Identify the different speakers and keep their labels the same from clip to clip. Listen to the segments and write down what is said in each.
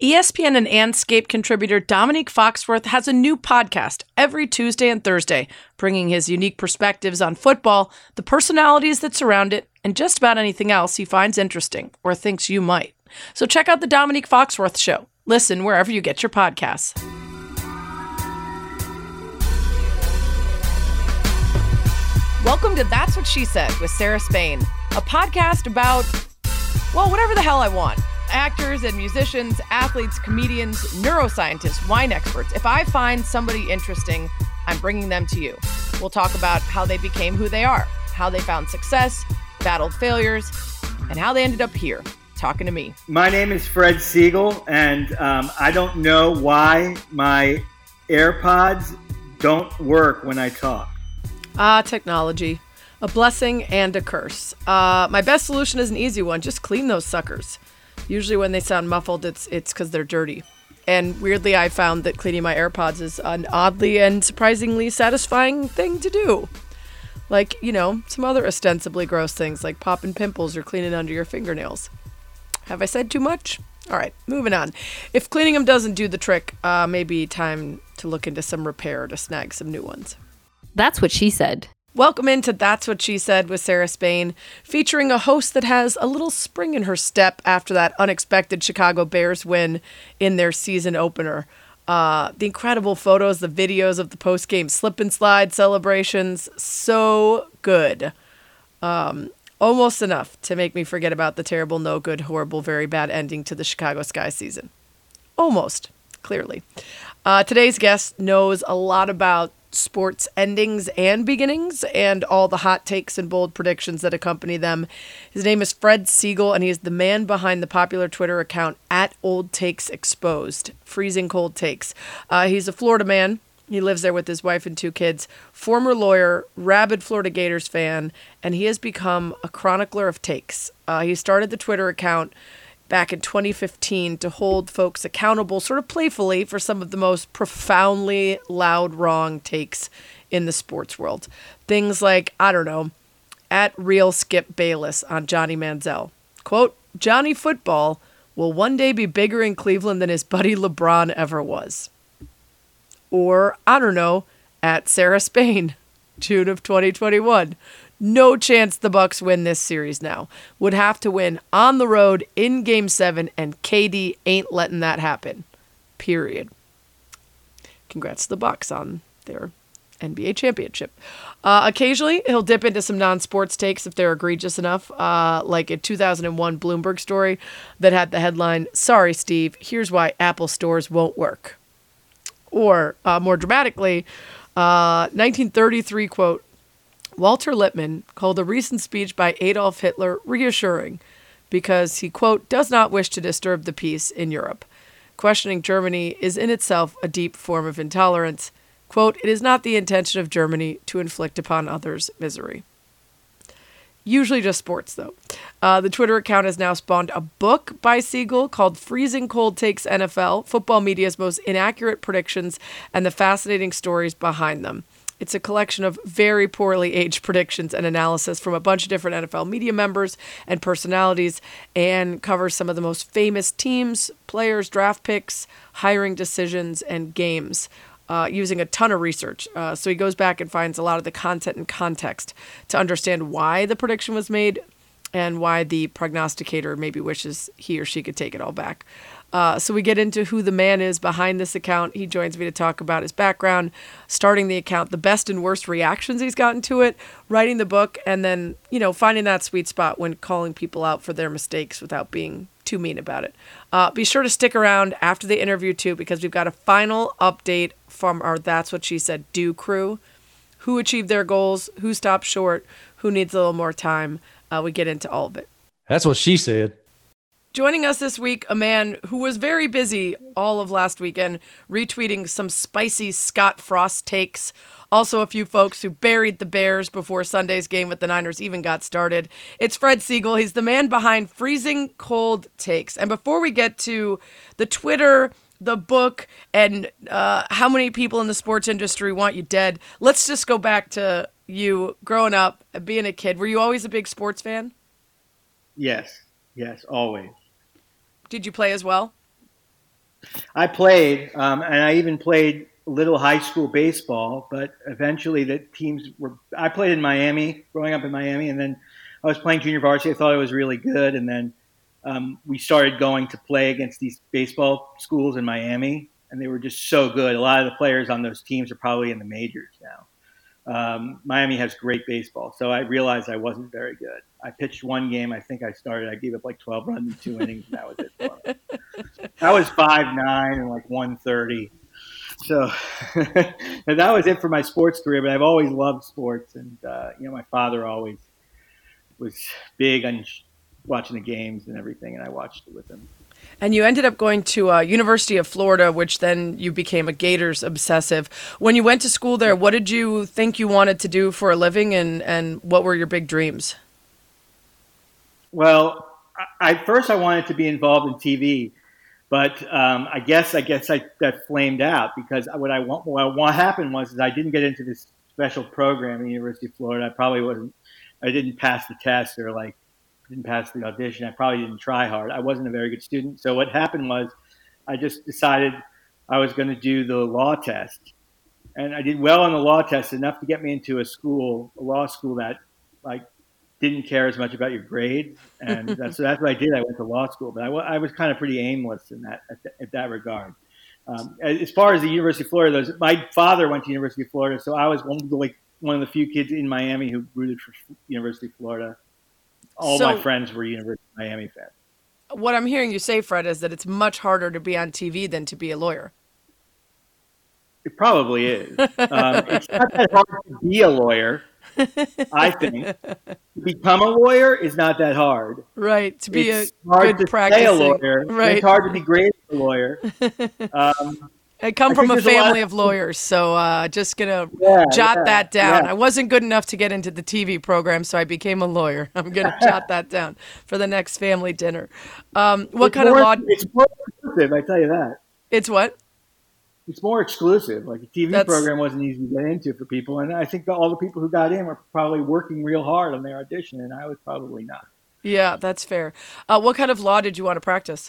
Speaker 1: ESPN and Anscape contributor Dominique Foxworth has a new podcast every Tuesday and Thursday, bringing his unique perspectives on football, the personalities that surround it, and just about anything else he finds interesting or thinks you might. So check out the Dominique Foxworth Show. Listen wherever you get your podcasts. Welcome to That's What She Said with Sarah Spain, a podcast about, well, whatever the hell I want. Actors and musicians, athletes, comedians, neuroscientists, wine experts. If I find somebody interesting, I'm bringing them to you. We'll talk about how they became who they are, how they found success, battled failures, and how they ended up here, talking to me.
Speaker 2: My name is Fred Siegel, and I don't know why my AirPods don't work when I talk.
Speaker 1: Technology. A blessing and a curse. My best solution is an easy one. Just clean those suckers. Usually when they sound muffled, it's because they're dirty. And weirdly, I found that cleaning my AirPods is an oddly and surprisingly satisfying thing to do. Like, you know, some other ostensibly gross things like popping pimples or cleaning under your fingernails. Have I said too much? All right, moving on. If cleaning them doesn't do the trick, maybe time to look into some repair to snag some new ones.
Speaker 3: That's what she said.
Speaker 1: Welcome into That's What She Said with Sarah Spain, featuring a host that has a little spring in her step after that unexpected Chicago Bears win in their season opener. The incredible photos, the videos of the post-game slip and slide celebrations, so good. Almost enough to make me forget about the terrible, no good, horrible, very bad ending to the Chicago Sky season. Almost, clearly. Today's guest knows a lot about sports endings and beginnings and all the hot takes and bold predictions that accompany them. His name is Fred Siegel, and he is the man behind the popular Twitter account @OldTakesExposed, freezing cold takes. He's a Florida man. He lives there with his wife and 2 kids, former lawyer, rabid Florida Gators fan, and he has become a chronicler of takes. He started the Twitter account back in 2015 to hold folks accountable sort of playfully for some of the most profoundly loud wrong takes in the sports world. Things like, I don't know, @RealSkipBayless on Johnny Manziel. Quote, Johnny Football will one day be bigger in Cleveland than his buddy LeBron ever was. Or, I don't know, @Sarah Spain, June of 2021. No chance the Bucks win this series now. Would have to win on the road in Game 7, and KD ain't letting that happen. Period. Congrats to the Bucks on their NBA championship. Occasionally, he'll dip into some non-sports takes if they're egregious enough, like a 2001 Bloomberg story that had the headline, "Sorry, Steve, here's why Apple stores won't work." Or, more dramatically, 1933 quote, Walter Lippmann called a recent speech by Adolf Hitler reassuring because he, quote, does not wish to disturb the peace in Europe. Questioning Germany is in itself a deep form of intolerance. Quote, it is not the intention of Germany to inflict upon others misery. Usually just sports, though. The Twitter account has now spawned a book by Siegel called Freezing Cold Takes NFL, football media's most inaccurate predictions and the fascinating stories behind them. It's a collection of very poorly aged predictions and analysis from a bunch of different NFL media members and personalities, and covers some of the most famous teams, players, draft picks, hiring decisions, and games, using a ton of research. So he goes back and finds a lot of the content and context to understand why the prediction was made and why the prognosticator maybe wishes he or she could take it all back. So we get into who the man is behind this account. He joins me to talk about his background, starting the account, the best and worst reactions he's gotten to it, writing the book, and then, you know, finding that sweet spot when calling people out for their mistakes without being too mean about it. Be sure to stick around after the interview, too, because we've got a final update from our That's What She Said Do crew. Who achieved their goals, who stopped short, who needs a little more time. We get into all of it.
Speaker 4: That's what she said.
Speaker 1: Joining us this week, a man who was very busy all of last weekend, retweeting some spicy Scott Frost takes. Also a few folks who buried the Bears before Sunday's game with the Niners even got started. It's Fred Siegel. He's the man behind Freezing Cold Takes. And before we get to the Twitter, the book, and how many people in the sports industry want you dead, let's just go back to you growing up, being a kid. Were you always a big sports fan?
Speaker 2: Yes, always.
Speaker 1: Did you play as well?
Speaker 2: I played, and I even played little high school baseball, but eventually the teams were, I played in Miami, growing up in Miami, and then I was playing junior varsity. I thought I was really good, and then we started going to play against these baseball schools in Miami, and they were just so good. A lot of the players on those teams are probably in the majors now. Miami has great baseball, so I realized I wasn't very good. I pitched one game. I think I gave up like 12 runs in 2 innings, and that was it for me. I was 5'9" and like 130. So and that was it for my sports career, but I've always loved sports. And, my father always was big on watching the games and everything, and I watched it with him.
Speaker 1: And you ended up going to University of Florida, which then you became a Gators obsessive. When you went to school there, what did you think you wanted to do for a living, and what were your big dreams?
Speaker 2: Well, first I wanted to be involved in TV, but I guess that flamed out because what happened was I didn't get into this special program at the University of Florida. I didn't pass the test or didn't pass the audition. I probably didn't try hard. I wasn't a very good student. So what happened was I just decided I was going to do the law test. And I did well on the law test, enough to get me into a law school that didn't care as much about your grades. And that's what I did. I went to law school, but I was kind of pretty aimless in that regard. As far as the University of Florida goes, my father went to University of Florida, so I was one of the few kids in Miami who rooted for University of Florida. All my friends were University of Miami fans.
Speaker 1: What I'm hearing you say, Fred, is that it's much harder to be on TV than to be a lawyer.
Speaker 2: It probably is. It's not that hard to be a lawyer, I think. To become a lawyer is not that hard.
Speaker 1: Right. To be
Speaker 2: it's
Speaker 1: a
Speaker 2: hard
Speaker 1: good
Speaker 2: to
Speaker 1: practicing.
Speaker 2: Stay a lawyer.
Speaker 1: Right.
Speaker 2: It's hard to be great as a lawyer.
Speaker 1: I come from a family of lawyers, so just going to jot that down.
Speaker 2: Yeah.
Speaker 1: I wasn't good enough to get into the TV program, so I became a lawyer. I'm going to jot that down for the next family dinner. What kind of law?
Speaker 2: It's more exclusive, I tell you that.
Speaker 1: It's what?
Speaker 2: It's more exclusive. Like a TV program wasn't easy to get into for people. And I think all the people who got in were probably working real hard on their audition, and I was probably not.
Speaker 1: Yeah, that's fair. What kind of law did you want to practice?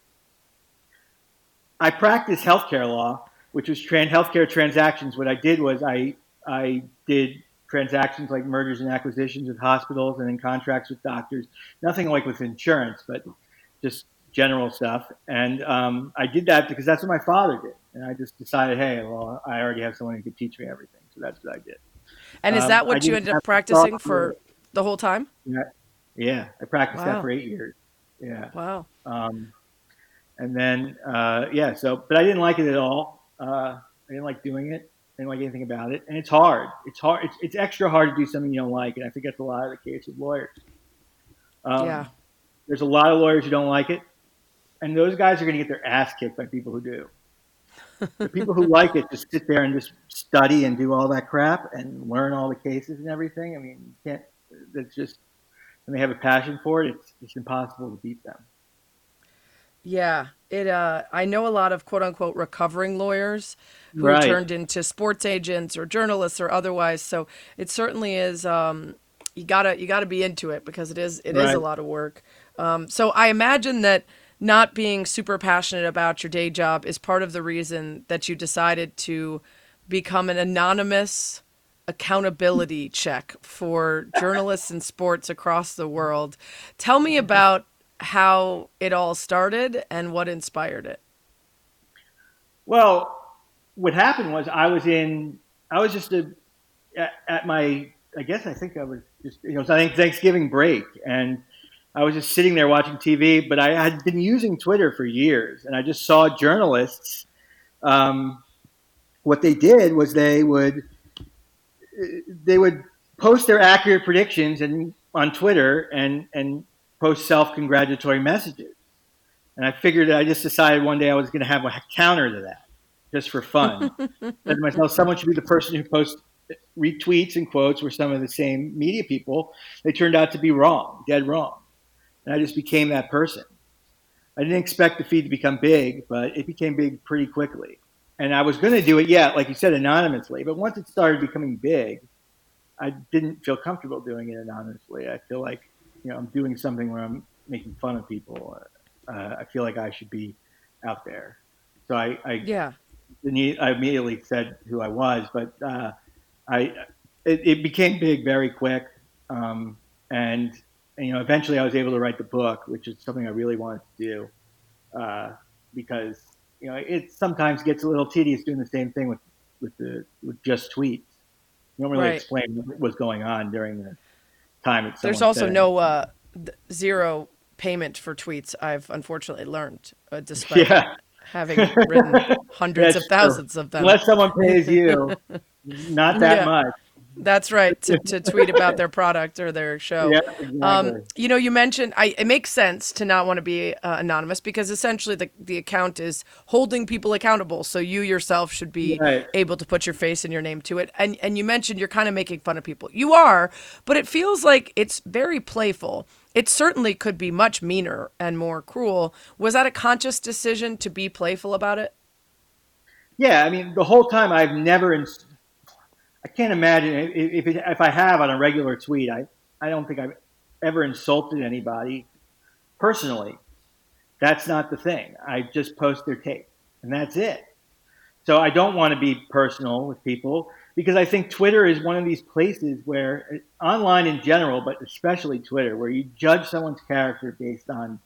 Speaker 2: I practiced healthcare law, which was healthcare transactions. What I did was I did transactions like mergers and acquisitions with hospitals and then contracts with doctors. Nothing like with insurance, but just general stuff. And I did that because that's what my father did. And I just decided, hey, well, I already have someone who could teach me everything. So that's what I did.
Speaker 1: And is that what you ended up practicing for the whole time?
Speaker 2: Yeah. I practiced that for 8 years. Yeah.
Speaker 1: Wow.
Speaker 2: And then, but I didn't like it at all. I didn't like doing it. I didn't like anything about it. And it's hard. It's extra hard to do something you don't like. And I think that's a lot of the case with lawyers. There's a lot of lawyers who don't like it. And those guys are going to get their ass kicked by people who do. The people who like it just sit there and just study and do all that crap and learn all the cases and everything. I mean, you can't, it's just, when they have a passion for it, it's impossible to beat them.
Speaker 1: Yeah, I know a lot of quote unquote recovering lawyers who turned into sports agents or journalists or otherwise. So it certainly is. You gotta be into it because it is a lot of work. So I imagine that not being super passionate about your day job is part of the reason that you decided to become an anonymous accountability check for journalists and sports across the world. Tell me about how it all started and what inspired it.
Speaker 2: Well, what happened was I was just at my, I think I was just, Thanksgiving break, and I was just sitting there watching TV, but I had been using Twitter for years, and I just saw journalists. What they did was they would post their accurate predictions on Twitter and post self-congratulatory messages. And I just decided one day I was going to have a counter to that, just for fun. I said to myself, someone should be the person who posts retweets and quotes were some of the same media people. They turned out to be wrong, dead wrong. And I just became that person. I didn't expect the feed to become big, but it became big pretty quickly. And I was going to do it, like you said, anonymously. But once it started becoming big, I didn't feel comfortable doing it anonymously. I feel like, I'm doing something where I'm making fun of people. I feel like I should be out there. So I
Speaker 1: Yeah.
Speaker 2: I immediately said who I was, but it became big very quick, and eventually I was able to write the book, which is something I really wanted to do, because it sometimes gets a little tedious doing the same thing with just tweets. You don't really
Speaker 1: Right.
Speaker 2: explain what was going on during the time that someone
Speaker 1: There's also
Speaker 2: said
Speaker 1: no zero payment for tweets, I've unfortunately learned, despite
Speaker 2: Yeah,
Speaker 1: having written hundreds
Speaker 2: that's
Speaker 1: of thousands of them.
Speaker 2: unless someone pays you, not that
Speaker 1: Yeah.
Speaker 2: much.
Speaker 1: That's right, to tweet about their product or their show.
Speaker 2: Yeah, exactly.
Speaker 1: You mentioned it makes sense to not want to be anonymous because essentially the account is holding people accountable. So you yourself should be
Speaker 2: Right.
Speaker 1: able to put your face and your name to it. And you mentioned you're kind of making fun of people. You are, but it feels like it's very playful. It certainly could be much meaner and more cruel. Was that a conscious decision to be playful about it?
Speaker 2: Yeah, I mean, the whole time I can't imagine if I have on a regular tweet. I don't think I've ever insulted anybody personally. That's not the thing. I just post their tape, and that's it. So I don't want to be personal with people because I think Twitter is one of these places where, online in general, but especially Twitter, where you judge someone's character based on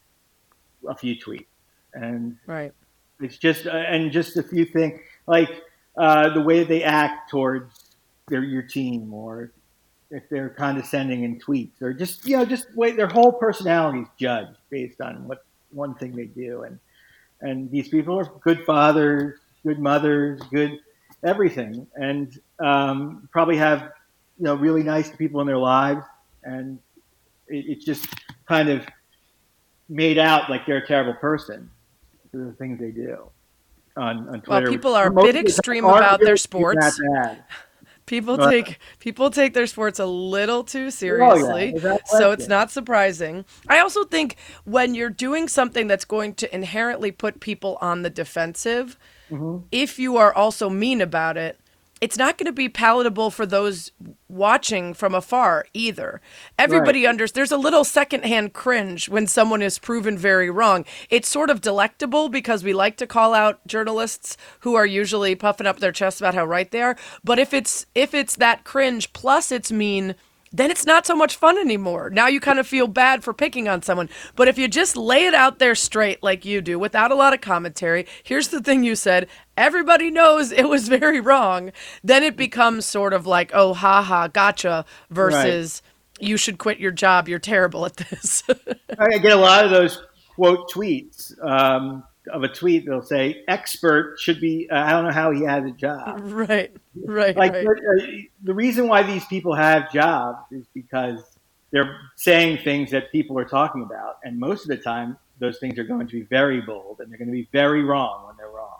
Speaker 2: a few tweets, and
Speaker 1: Right.
Speaker 2: it's just a few things like the way they act towards your team, or if they're condescending in tweets, or just their whole personality is judged based on what one thing they do, and these people are good fathers, good mothers, good everything, and probably have really nice people in their lives, and it's just kind of made out like they're a terrible person for the things they do on Twitter.
Speaker 1: Well, people are a
Speaker 2: Most
Speaker 1: bit
Speaker 2: of the time
Speaker 1: extreme
Speaker 2: aren't
Speaker 1: about
Speaker 2: really
Speaker 1: their sports.
Speaker 2: that bad.
Speaker 1: People
Speaker 2: Right.
Speaker 1: take their sports a little too seriously,
Speaker 2: without
Speaker 1: so it's
Speaker 2: question.
Speaker 1: not surprising. I also think when you're doing something that's going to inherently put people on the defensive, if you are also mean about it, it's not going to be palatable for those watching from afar either. Everybody there's a little secondhand cringe when someone is proven very wrong. It's sort of delectable because we like to call out journalists who are usually puffing up their chests about how right they are. But if it's that cringe plus it's mean, then it's not so much fun anymore. Now you kind of feel bad for picking on someone. But if you just lay it out there straight like you do, without a lot of commentary, here's the thing you said, everybody knows it was very wrong, then it becomes sort of like, oh, haha, gotcha, versus you should quit your job, you're terrible at this.
Speaker 2: I get a lot of those quote tweets of a tweet. They'll say, "Expert should be." I don't know how he has a job.
Speaker 1: Right.
Speaker 2: Like the reason why these people have jobs is because they're saying things that people are talking about, and most of the time, those things are going to be very bold, and they're going to be very wrong when they're wrong.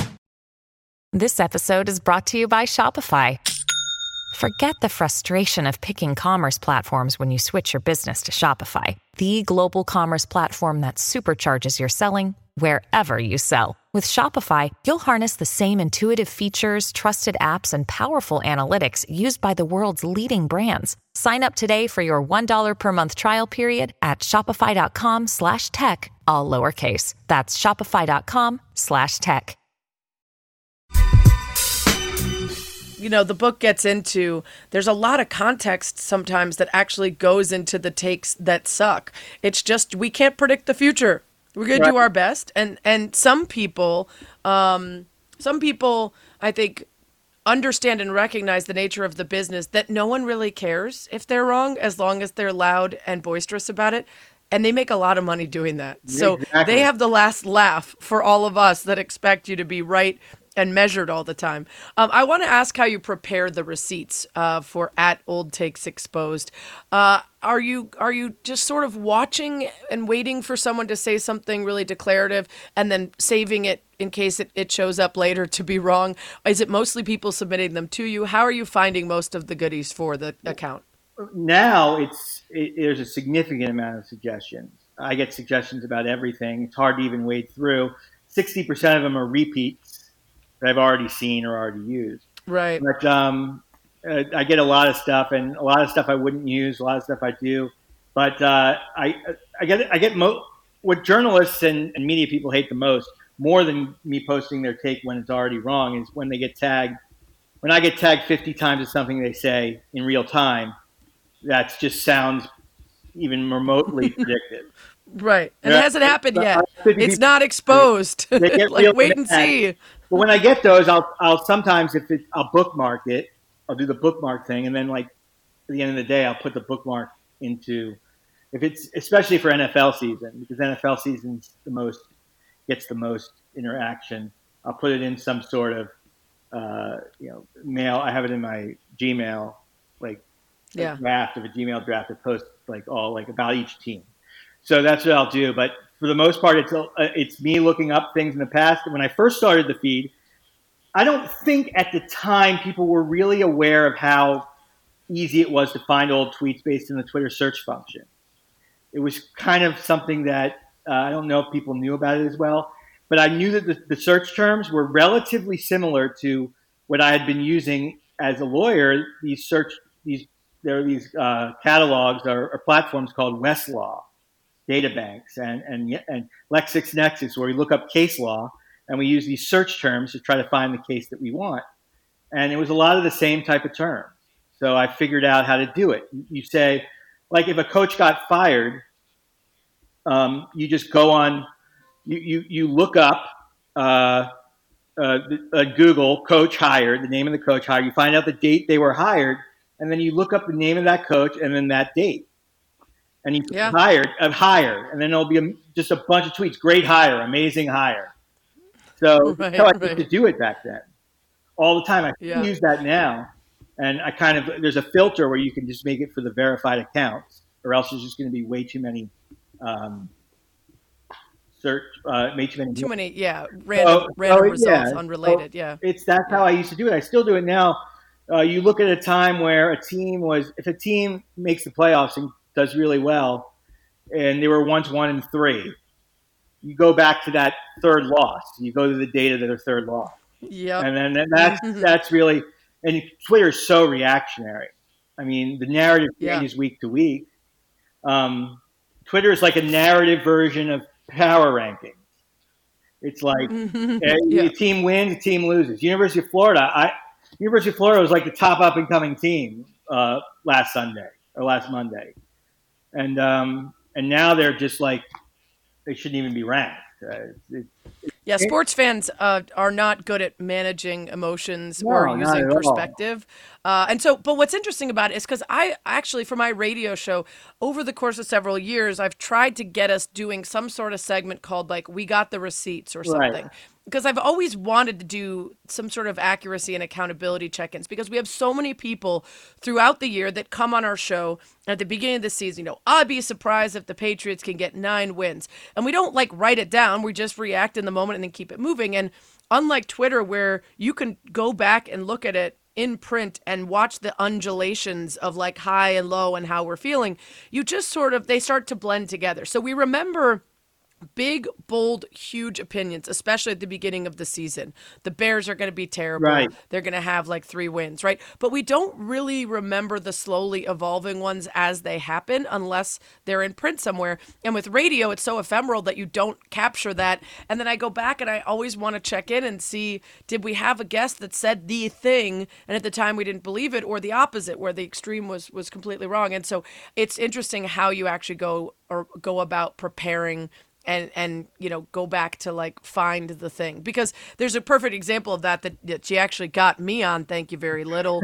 Speaker 4: This episode is brought to you by Shopify. Forget the frustration of picking commerce platforms when you switch your business to Shopify, the global commerce platform that supercharges your selling wherever you sell. With Shopify, you'll harness the same intuitive features, trusted apps, and powerful analytics used by the world's leading brands. Sign up today for your $1 per month trial period at shopify.com/tech, all lowercase. That's shopify.com/tech.
Speaker 1: The book gets into, there's a lot of context sometimes that actually goes into the takes that suck. It's just, we can't predict the future. We're going to do our best. And some people, I think, understand and recognize the nature of the business, that no one really cares if they're wrong as long as they're loud and boisterous about it. And they make a lot of money doing that. So
Speaker 2: Exactly.
Speaker 1: they have the last laugh for all of us that expect you to be right and measured all the time. I want to ask how you prepare the receipts for @OldTakesExposed. Are you just sort of watching and waiting for someone to say something really declarative and then saving it in case it shows up later to be wrong? Is it mostly people submitting them to you? How are you finding most of the goodies for the account?
Speaker 2: Now there's a significant amount of suggestions. I get suggestions about everything. It's hard to even wade through. 60% of them are repeats that I've already seen or already used.
Speaker 1: Right.
Speaker 2: But I get a lot of stuff, and a lot of stuff I wouldn't use, a lot of stuff I do. But I get what journalists and media people hate the most. more than me posting their take when it's already wrong is when they get tagged. When I get tagged 50 times as something they say in real time, that just sounds even remotely predictive.
Speaker 1: Right. And it hasn't happened yet. It's not exposed. Like, wait and see.
Speaker 2: But when I get those, I'll sometimes, I'll bookmark it. I'll do the bookmark thing. And then, like, at the end of the day, I'll put the bookmark into, if it's, especially for NFL season, because NFL season's gets the most interaction. I'll put it in some sort of, mail. I have it in my Gmail, like, a draft of a Gmail draft that posts like all like about each team. So that's what I'll do. But for the most part, it's me looking up things in the past. When I first started the feed, I don't think at the time people were really aware of how easy it was to find old tweets based on the Twitter search function. It was kind of something that I don't know if people knew about it as well, but I knew that the search terms were relatively similar to what I had been using as a lawyer. There are these catalogs or platforms called Westlaw databanks and LexisNexis, where we look up case law and we use these search terms to try to find the case that we want. And it was a lot of the same type of terms. So I figured out how to do it. You say, like, if a coach got fired, you just go on, you look up Google coach hired, the name of the coach hired. You find out the date they were hired, and then you look up the name of that coach and then that date. And you hire, and then there'll be just a bunch of tweets. Great hire, amazing hire. So that's how I used to do it back then. All the time. I use that now. And there's a filter where you can just make it for the verified accounts, or else there's just going to be way too many
Speaker 1: random results, unrelated.
Speaker 2: That's how I used to do it. I still do it now. You look at a time where if a team makes the playoffs and does really well, and they were once 1-3, you go back to that third loss. You go to the date of their third loss.
Speaker 1: Yeah.
Speaker 2: And then that's really, and Twitter is so reactionary. I mean, the narrative changes week to week. Twitter is like a narrative version of power rankings. It's like a team wins, a team loses. University of Florida was like the top up and coming team last Monday, and now they're just like they shouldn't even be ranked.
Speaker 1: Sports fans are not good at managing emotions or using perspective. But what's interesting about it is because I actually, for my radio show, over the course of several years, I've tried to get us doing some sort of segment called like We Got the Receipts or something. Right. Because I've always wanted to do some sort of accuracy and accountability check-ins, because we have so many people throughout the year that come on our show at the beginning of the season. I'd be surprised if the Patriots can get 9 wins. And we don't like write it down. We just react in the moment and then keep it moving. And unlike Twitter, where you can go back and look at it in print and watch the undulations of like high and low and how we're feeling, you just they start to blend together. So we remember big, bold, huge opinions, especially at the beginning of the season. The Bears are going to be terrible. Right. They're going to have like 3 wins, right? But we don't really remember the slowly evolving ones as they happen unless they're in print somewhere. And with radio, it's so ephemeral that you don't capture that. And then I go back and I always want to check in and see, did we have a guest that said the thing, and at the time we didn't believe it, or the opposite, where the extreme was completely wrong. And so it's interesting how you actually go about preparing and go back to like find the thing, because there's a perfect example of that she actually got me on, thank you very little,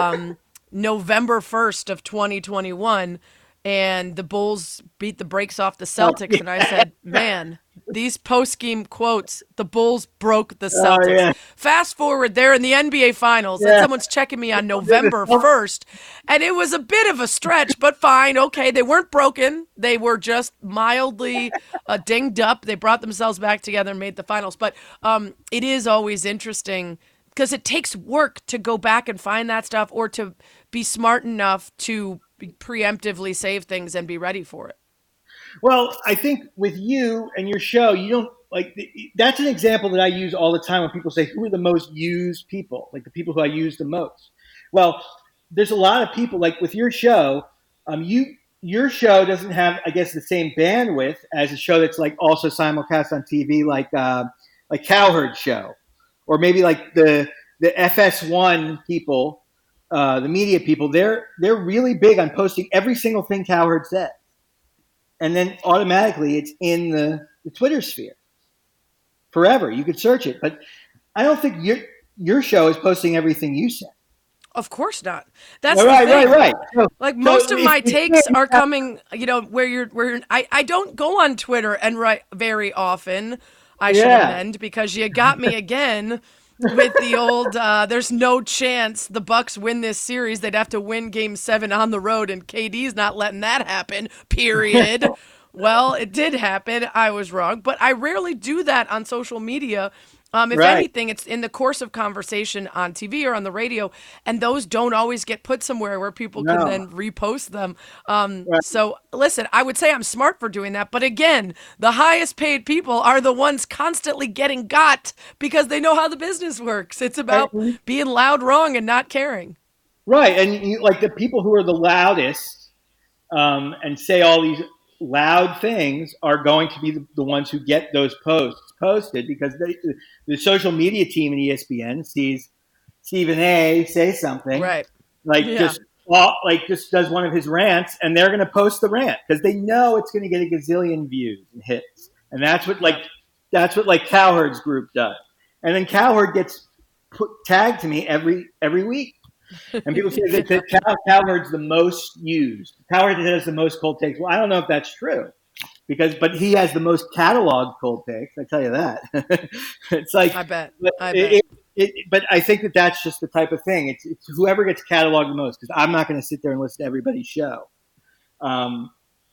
Speaker 1: November 1st of 2021, and the Bulls beat the brakes off the Celtics, and I said, man, these post-game quotes, the Bulls broke the Celtics. Fast forward, they're in the NBA Finals, and someone's checking me on November 1st, and it was a bit of a stretch, but fine, okay, they weren't broken. They were just mildly dinged up. They brought themselves back together and made the Finals. But it is always interesting, because it takes work to go back and find that stuff, or to be smart enough to preemptively save things and be ready for it.
Speaker 2: Well, I think with you and your show, you don't like that's an example that I use all the time when people say, who are the most used people, like the people who I use the most. Well, there's a lot of people, like with your show, your show doesn't have, I guess, the same bandwidth as a show that's like also simulcast on TV, like like Cowherd show, or maybe like the FS1 people, the media people. They're really big on posting every single thing Cowherd said, and then automatically it's in the Twitter sphere forever. You could search it, but I don't think your show is posting everything you said.
Speaker 1: Of course not. That's
Speaker 2: right. So,
Speaker 1: like most of my takes are coming, where I don't go on Twitter and write very often. I should amend, because you got me again with the old, there's no chance the Bucks win this series. They'd have to win Game 7 on the road, and KD's not letting that happen, period. Well, it did happen. I was wrong. But I rarely do that on social media. If anything, it's in the course of conversation on TV or on the radio, and those don't always get put somewhere where people can then repost them. So, listen, I would say I'm smart for doing that. But again, the highest paid people are the ones constantly getting got because they know how the business works. It's about being loud wrong and not caring.
Speaker 2: Right. And like the people who are the loudest and say all these loud things are going to be the ones who get those posts posted, because the social media team in ESPN sees Stephen A say something, just does one of his rants, and they're going to post the rant because they know it's going to get a gazillion views and hits, and that's what Cowherd's group does, and then Cowherd gets tagged to me every week. And people say that Cowherd's the most used. Cowherd has the most cold takes. Well, I don't know if that's true, but he has the most cataloged cold takes. I tell you that. It's like
Speaker 1: I bet.
Speaker 2: But I think that's just the type of thing. It's whoever gets cataloged the most. Because I'm not going to sit there and listen to everybody's show. And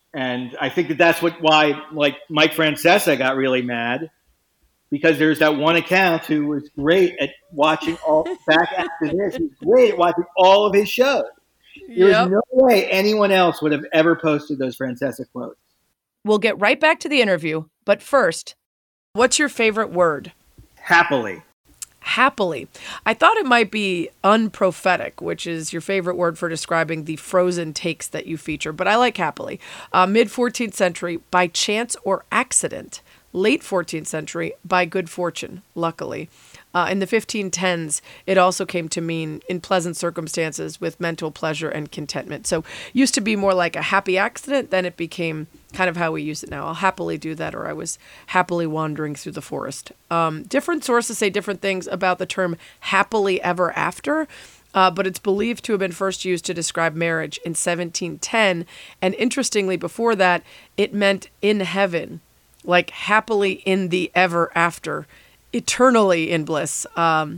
Speaker 2: I think that's why like Mike Francesa got really mad. Because there's that one account who was great at watching back after this. He was great at watching all of his shows. There was no way anyone else would have ever posted those Francesa quotes.
Speaker 1: We'll get right back to the interview. But first, what's your favorite word?
Speaker 2: Happily.
Speaker 1: Happily. I thought it might be unprophetic, which is your favorite word for describing the frozen takes that you feature. But I like happily. Mid-14th century, by chance or accident. Late 14th century, by good fortune, luckily. In the 1510s, it also came to mean in pleasant circumstances with mental pleasure and contentment. So used to be more like a happy accident, then it became kind of how we use it now. I'll happily do that, or I was happily wandering through the forest. Different sources say different things about the term happily ever after, but it's believed to have been first used to describe marriage in 1710. And interestingly, before that, it meant in heaven. Like happily in the ever after, eternally in bliss.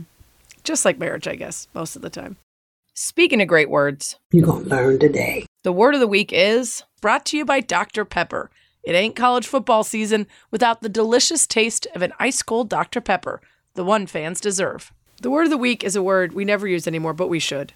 Speaker 1: Just like marriage, I guess, most of the time. Speaking of great words,
Speaker 5: you're going to learn today.
Speaker 1: The word of the week is brought to you by Dr. Pepper. It ain't college football season without the delicious taste of an ice cold Dr. Pepper, the one fans deserve. The word of the week is a word we never use anymore, but we should.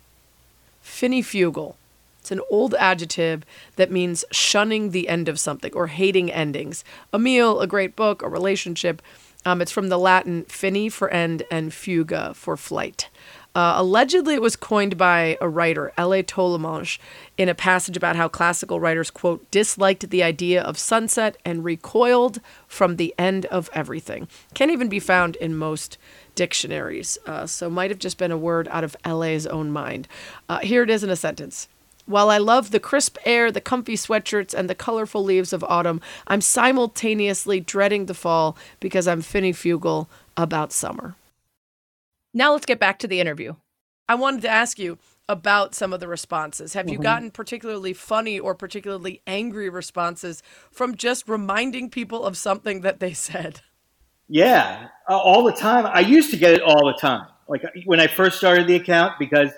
Speaker 1: Finifugal. It's an old adjective that means shunning the end of something or hating endings. A meal, a great book, a relationship. It's from the Latin fini for end and fuga for flight. Allegedly, it was coined by a writer, L.A. Tollemache, in a passage about how classical writers, quote, disliked the idea of sunset and recoiled from the end of everything. Can't even be found in most dictionaries, so might have just been a word out of L.A.'s own mind. Here it is in a sentence. While I love the crisp air, the comfy sweatshirts, and the colorful leaves of autumn, I'm simultaneously dreading the fall because I'm finifugal about summer. Now let's get back to the interview. I wanted to ask you about some of the responses. Have you gotten particularly funny or particularly angry responses from just reminding people of something that they said?
Speaker 2: Yeah, all the time. I used to get it all the time. Like when I first started the account, because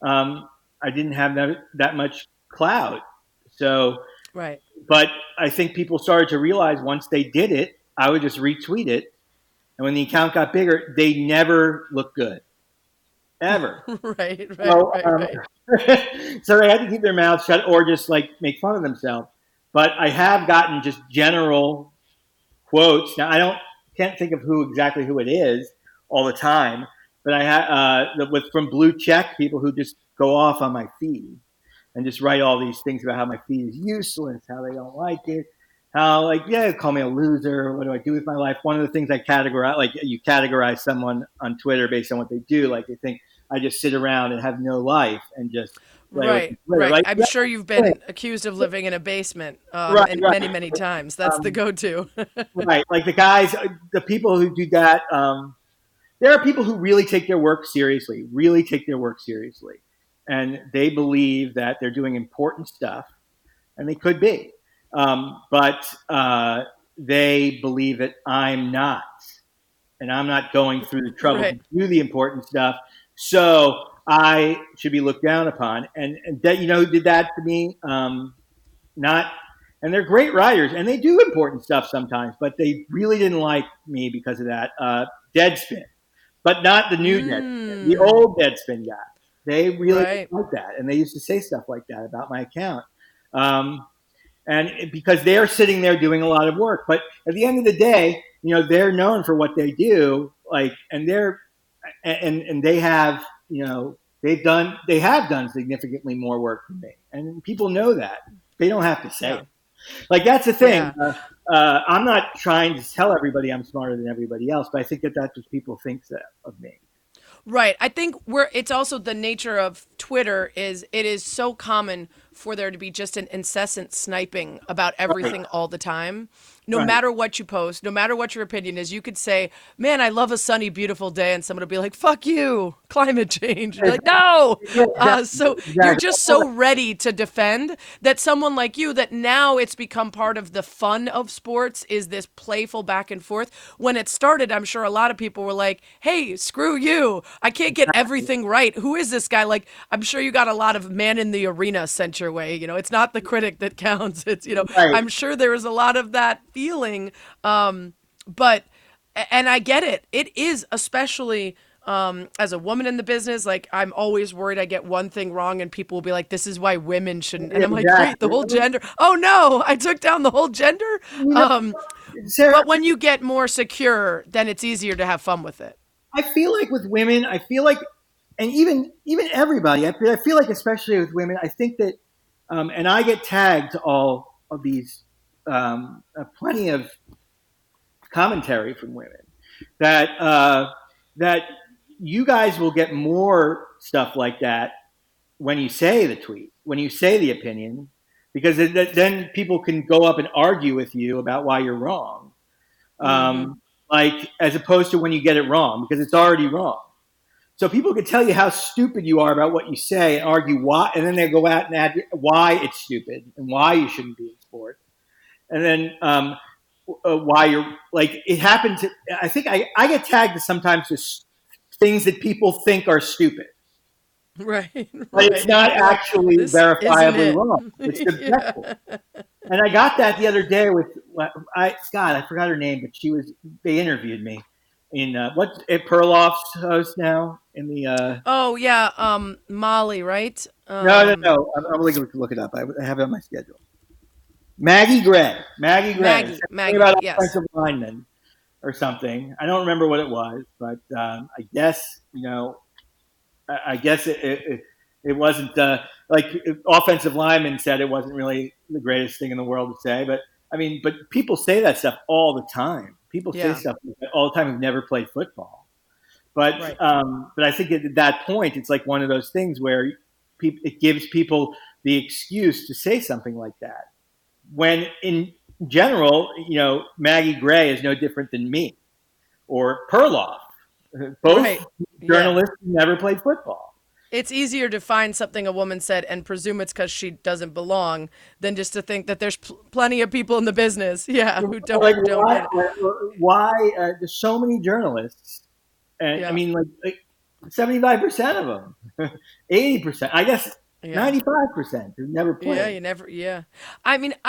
Speaker 2: I didn't have that much clout. So,
Speaker 1: right.
Speaker 2: But I think people started to realize once they did it, I would just retweet it. And when the account got bigger, they never looked good. Ever.
Speaker 1: Right.
Speaker 2: So they had to keep their mouths shut or just like make fun of themselves. But I have gotten just general quotes. Now, can't think of exactly who it is all the time. But I have from Blue Check, people who just go off on my feed and just write all these things about how my feed is useless, how they don't like it. how like, yeah, call me a loser. What do I do with my life? One of the things I categorize, like you categorize someone on Twitter based on what they do. Like they think I just sit around and have no life and just play with
Speaker 1: Right,
Speaker 2: Twitter.
Speaker 1: right.
Speaker 2: Like,
Speaker 1: I'm sure you've been accused of living in a basement
Speaker 2: right,
Speaker 1: and
Speaker 2: right,
Speaker 1: many, many times. That's the go-to.
Speaker 2: right. Like the guys, the people who do that. There are people who really take their work seriously, and they believe that they're doing important stuff, and they could be, but they believe that I'm not, and I'm not going through the trouble
Speaker 1: Right.
Speaker 2: to do the important stuff, so I should be looked down upon. And that, who did that to me? Not, and they're great writers, and they do important stuff sometimes, but they really didn't like me because of that. Deadspin. But not the new Deadspin, the old Deadspin guys. They really
Speaker 1: Right.
Speaker 2: like that, and they used to say stuff like that about my account. And because they're sitting there doing a lot of work, but at the end of the day, they're known for what they do, like, and they have, they have done significantly more work than me, and people know that. They don't have to say
Speaker 1: Yeah.
Speaker 2: it. Like that's the thing.
Speaker 1: Yeah.
Speaker 2: I'm not trying to tell everybody I'm smarter than everybody else, but I think that that's what people think of me.
Speaker 1: Right. I think it's also the nature of Twitter is it is so common for there to be just an incessant sniping about everything all the time. No
Speaker 2: Right.
Speaker 1: matter what you post, no matter what your opinion is, you could say, "Man, I love a sunny, beautiful day," and someone will be like, "Fuck you, climate change." You're like, "No." So you're just so ready to defend that someone like you, that now it's become part of the fun of sports, is this playful back and forth. When it started, I'm sure a lot of people were like, "Hey, screw you. I can't get everything right. Who is this guy?" Like, I'm sure you got a lot of man in the arena sent your way. It's not the critic that counts. It's,
Speaker 2: Right.
Speaker 1: I'm sure there was a lot of that feeling. But, and I get it. It is, especially as a woman in the business, like I'm always worried I get one thing wrong and people will be like, "This is why women shouldn't." And I'm like,
Speaker 2: Exactly.
Speaker 1: "Wait, the whole gender? Oh no, I took down the whole gender."
Speaker 2: Sarah,
Speaker 1: But when you get more secure, then it's easier to have fun with it.
Speaker 2: I feel like with women, and even everybody, I feel like especially with women, I think that, and I get tagged to all of these, plenty of commentary from women that you guys will get more stuff like that when you say the tweet, when you say the opinion, because then people can go up and argue with you about why you're wrong. Like as opposed to when you get it wrong, because it's already wrong. So people can tell you how stupid you are about what you say and argue why, and then they go out and add why it's stupid and why you shouldn't be in sports. And then why you're like, it happens. I think I get tagged sometimes to things that people think are stupid.
Speaker 1: Right.
Speaker 2: But it's not actually
Speaker 1: This
Speaker 2: verifiably
Speaker 1: isn't it.
Speaker 2: wrong. It's subjective. And I got that the other day with I forgot her name, but they interviewed me in what's at Perloff's host now in the
Speaker 1: Oh yeah, Molly, right?
Speaker 2: no. I'm going to look it up. I have it on my schedule. Maggie Gray.
Speaker 1: Maggie,
Speaker 2: Something about
Speaker 1: yes.
Speaker 2: offensive lineman or something. I don't remember what it was, but I guess I guess it wasn't like offensive lineman said it wasn't really the greatest thing in the world to say, but I mean, but people say that stuff all the time. People say stuff like that all the time who've never played football. But
Speaker 1: Right.
Speaker 2: but I think at that point, it's like one of those things where it gives people the excuse to say something like that. When in general, Maggie Gray is no different than me or Perloff. Both
Speaker 1: Right.
Speaker 2: journalists who never played football.
Speaker 1: It's easier to find something a woman said and presume it's because she doesn't belong than just to think that there's plenty of people in the business, who don't.
Speaker 2: Like
Speaker 1: don't
Speaker 2: why?
Speaker 1: get it.
Speaker 2: Why there's so many journalists, and I mean, like 75% of them, 80%, I guess, 95% who never played.
Speaker 1: Yeah, you never. Yeah, I mean,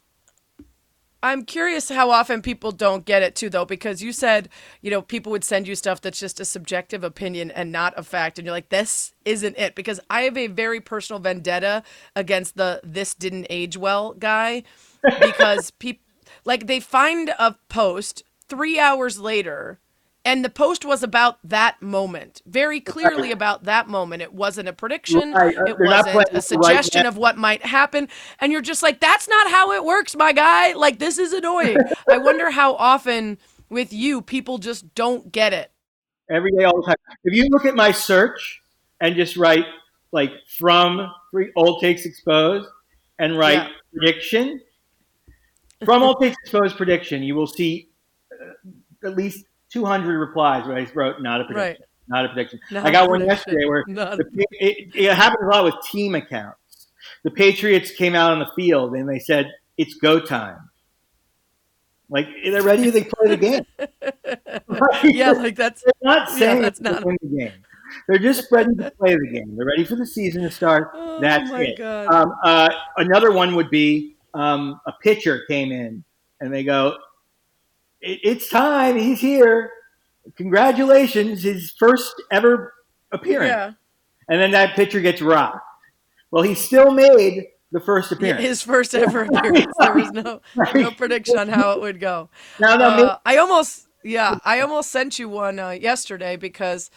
Speaker 1: I'm curious how often people don't get it too, though, because you said, people would send you stuff that's just a subjective opinion and not a fact. And you're like, this isn't it. Because I have a very personal vendetta against the "this didn't age well" guy, because people, like, they find a post 3 hours later And the post was about that moment, very clearly about that moment. It wasn't a prediction.
Speaker 2: Right.
Speaker 1: It wasn't a suggestion of what might happen. And you're just like, that's not how it works, my guy. Like, this is annoying. I wonder how often with you, people just don't get it.
Speaker 2: Every day, all the time. If you look at my search and just write like from Old Takes Exposed and write prediction, from Old Takes Exposed prediction, you will see at least 200 replies where I wrote not a prediction, not a prediction. I got one yesterday where it happens a lot with team accounts. The Patriots came out on the field and they said, it's go time. Like, they're ready to play the game.
Speaker 1: Yeah, like that's
Speaker 2: they're not saying
Speaker 1: that's not
Speaker 2: win the game. They're just ready to play the game. They're ready for the season to start. That's it.
Speaker 1: God.
Speaker 2: Another one would be a pitcher came in and they go, it's time. He's here. Congratulations. His first ever appearance.
Speaker 1: Yeah.
Speaker 2: And then that pitcher gets rocked. Well, he still made the first appearance.
Speaker 1: His first ever appearance. There was no prediction on how it would go. I almost sent you one yesterday because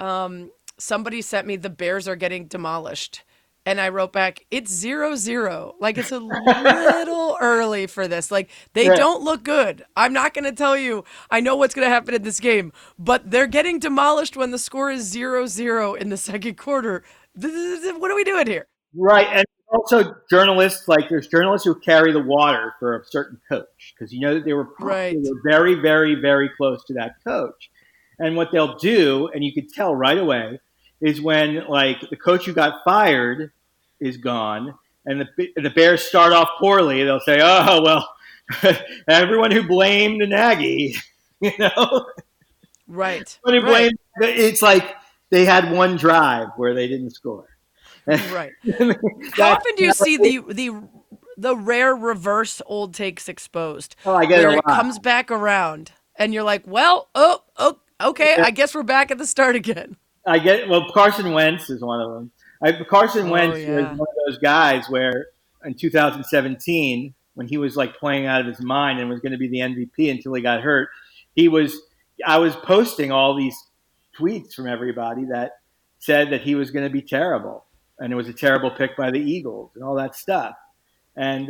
Speaker 1: somebody sent me the Bears are getting demolished. And I wrote back, it's 0-0. Like, it's a little early for this. Like, they don't look good. I'm not going to tell you I know what's going to happen in this game, but they're getting demolished when the score is 0-0 in the second quarter. What are we doing here?
Speaker 2: Right. And also journalists, like there's journalists who carry the water for a certain coach because you know that they were very, very, very close to that coach. And what they'll do, and you could tell right away, is when like the coach who got fired is gone and the Bears start off poorly, they'll say, oh, well, everyone who blamed Nagy, you know?
Speaker 1: Right.
Speaker 2: It's like they had one drive where they didn't score.
Speaker 1: Right. How often do you see the rare reverse Old Takes Exposed?
Speaker 2: Oh, I get it a lot.
Speaker 1: It comes back around and you're like, well, okay, I guess we're back at the start again.
Speaker 2: Carson Wentz is one of them. Carson Wentz was one of those guys where in 2017, when he was like playing out of his mind and was going to be the MVP until he got hurt, I was posting all these tweets from everybody that said that he was going to be terrible. And it was a terrible pick by the Eagles and all that stuff. And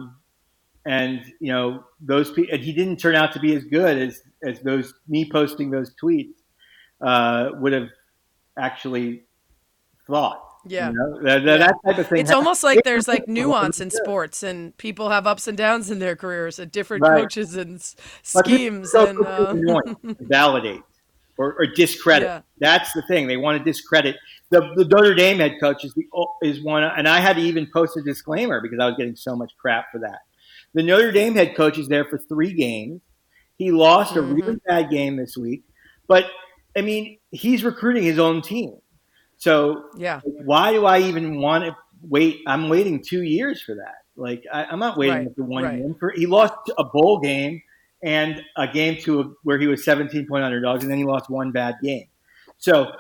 Speaker 2: you know, those people, and he didn't turn out to be as good as those, me posting those tweets would have actually thought.
Speaker 1: Yeah.
Speaker 2: You know? That type of thing.
Speaker 1: It's almost like there's like nuance in sports and people have ups and downs in their careers and different coaches and schemes and
Speaker 2: validate or discredit. Yeah. That's the thing. They want to discredit. The Notre Dame head coach is one, and I had to even post a disclaimer because I was getting so much crap for that. The Notre Dame head coach is there for 3 games. He lost a really bad game this week, but I mean, he's recruiting his own team. So why do I even want to wait? I'm waiting 2 years for that. Like I'm not waiting for 1 game. He lost a bowl game and a game where he was 17-point underdogs, and then he lost 1 bad game. So,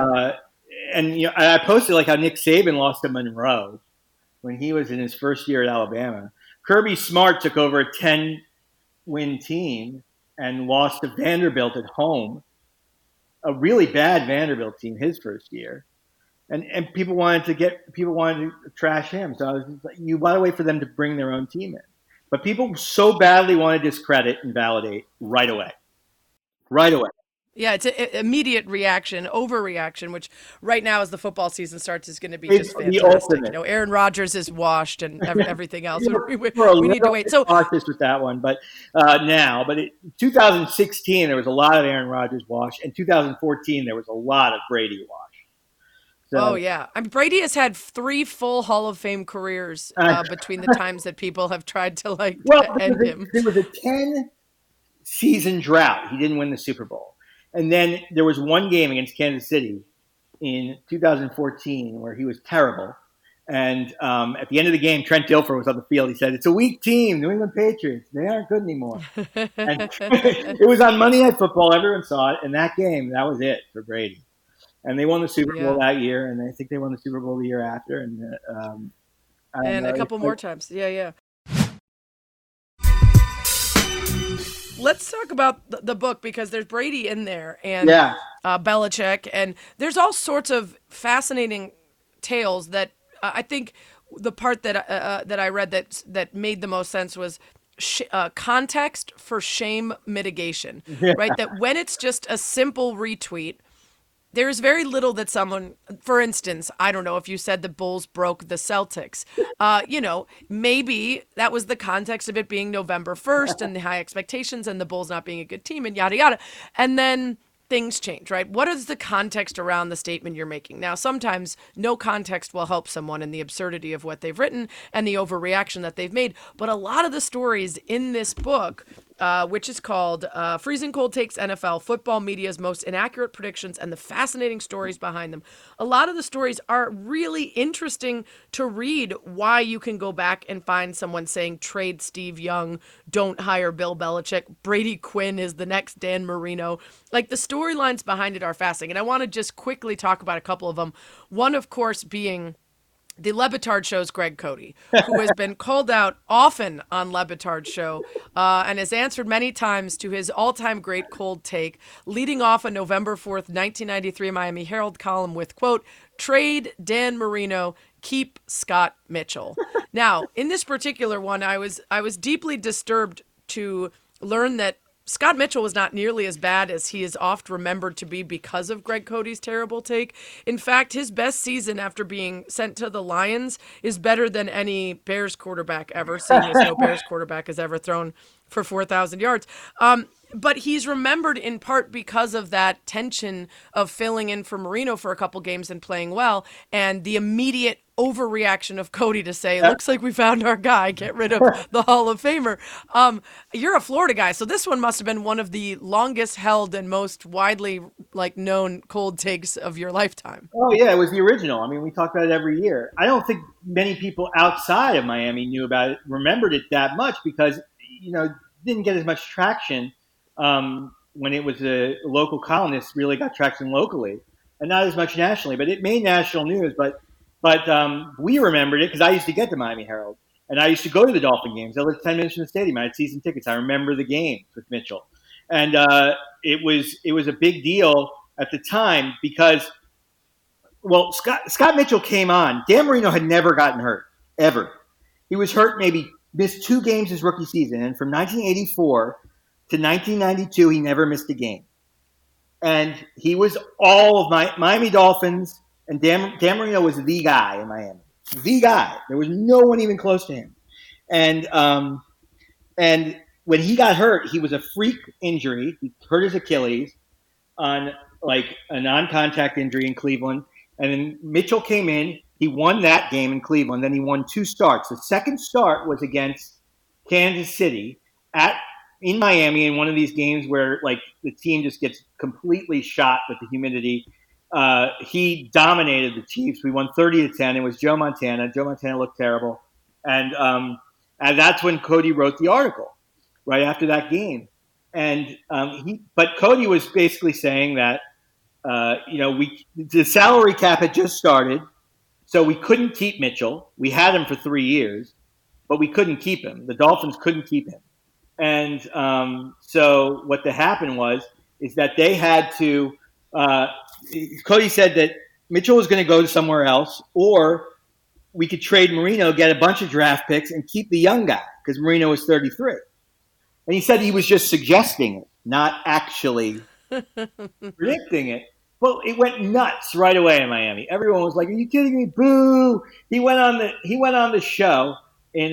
Speaker 2: and you know, I posted like how Nick Saban lost to Monroe when he was in his first year at Alabama. Kirby Smart took over a 10-win team and lost to Vanderbilt at home, a really bad Vanderbilt team his first year. And people wanted to trash him. So I was just like, you want to wait for them to bring their own team in. But people so badly want to discredit and validate right away. Right away.
Speaker 1: Yeah, it's an immediate reaction, overreaction, which right now as the football season starts is going to be just fantastic. You know, Aaron Rodgers is washed and everything else. We need to wait. So
Speaker 2: cautious with that one, but now, but 2016 there was a lot of Aaron Rodgers wash, and 2014 there was a lot of Brady wash. So,
Speaker 1: I mean, Brady has had 3 full Hall of Fame careers between the times that people have tried to end him.
Speaker 2: There was a 10-season drought. He didn't win the Super Bowl. And then there was one game against Kansas City in 2014 where he was terrible. And at the end of the game, Trent Dilfer was on the field. He said, "It's a weak team, New England Patriots. They aren't good anymore." And it was on Monday Night Football. Everyone saw it. And that game, that was it for Brady. And they won the Super Bowl that year, and I think they won the Super Bowl the year after. And
Speaker 1: a couple more times. Yeah. let's talk about the book, because there's Brady in there and
Speaker 2: Yeah.
Speaker 1: Belichick, and there's all sorts of fascinating tales that I think the part that I read that made the most sense was context for shame mitigation, right? That when it's just a simple retweet, there's very little that someone, for instance, I don't know if you said the Bulls broke the Celtics, maybe that was the context of it being November 1st and the high expectations and the Bulls not being a good team and yada, yada. And then things change, right? What is the context around the statement you're making? Now, sometimes no context will help someone in the absurdity of what they've written and the overreaction that they've made. But a lot of the stories in this book, which is called Freezing Cold Takes NFL, Football Media's Most Inaccurate Predictions and the Fascinating Stories Behind Them. A lot of the stories are really interesting to read, why you can go back and find someone saying, trade Steve Young, don't hire Bill Belichick, Brady Quinn is the next Dan Marino. Like, the storylines behind it are fascinating. And I want to just quickly talk about a couple of them. One, of course, being the Le Batard Show's Greg Cody, who has been called out often on Le Batard's show and has answered many times to his all-time great cold take, leading off a November 4th, 1993 Miami Herald column with, quote, trade Dan Marino, keep Scott Mitchell. Now, in this particular one, I was deeply disturbed to learn that Scott Mitchell was not nearly as bad as he is oft remembered to be because of Greg Cody's terrible take. In fact, his best season after being sent to the Lions is better than any Bears quarterback ever, seeing as no Bears quarterback has ever thrown for 4,000 yards. But he's remembered in part because of that tension of filling in for Marino for a couple games and playing well, and the immediate overreaction of Cody to say, looks like we found our guy, get rid of the Hall of Famer. You're a Florida guy, so this one must have been one of the longest held and most widely known cold takes of your lifetime.
Speaker 2: Oh, yeah, it was the original. I mean, we talk about it every year. I don't think many people outside of Miami knew about it, remembered it that much because, it didn't get as much traction when it was a local columnist, really got traction locally and not as much nationally. But it made national news. But we remembered it because I used to get the Miami Herald. And I used to go to the Dolphin games. I lived 10 minutes from the stadium. I had season tickets. I remember the games with Mitchell. And it was a big deal at the time because, well, Scott Mitchell came on. Dan Marino had never gotten hurt, ever. He was hurt, missed 2 games his rookie season. And from 1984 to 1992, he never missed a game. And he was all of Miami Dolphins, and Dan Marino was the guy in Miami. The guy. There was no one even close to him. And when he got hurt, he was a freak injury. He hurt his Achilles on a non-contact injury in Cleveland. And then Mitchell came in. He won that game in Cleveland. Then he won 2 starts. The second start was against Kansas City in Miami in one of these games where the team just gets completely shot with the humidity. He dominated the Chiefs. We won 30-10. It was Joe Montana. Joe Montana looked terrible. And that's when Cody wrote the article right after that game. And but Cody was basically saying that, the salary cap had just started, so we couldn't keep Mitchell. We had him for 3 years, but we couldn't keep him. The Dolphins couldn't keep him. And so what happened is that they had to Cody said that Mitchell was going to go to somewhere else, or we could trade Marino, get a bunch of draft picks, and keep the young guy because Marino was 33. And he said he was just suggesting it, not actually predicting it. Well, it went nuts right away in Miami. Everyone was like, "Are you kidding me? Boo!" He went on the show in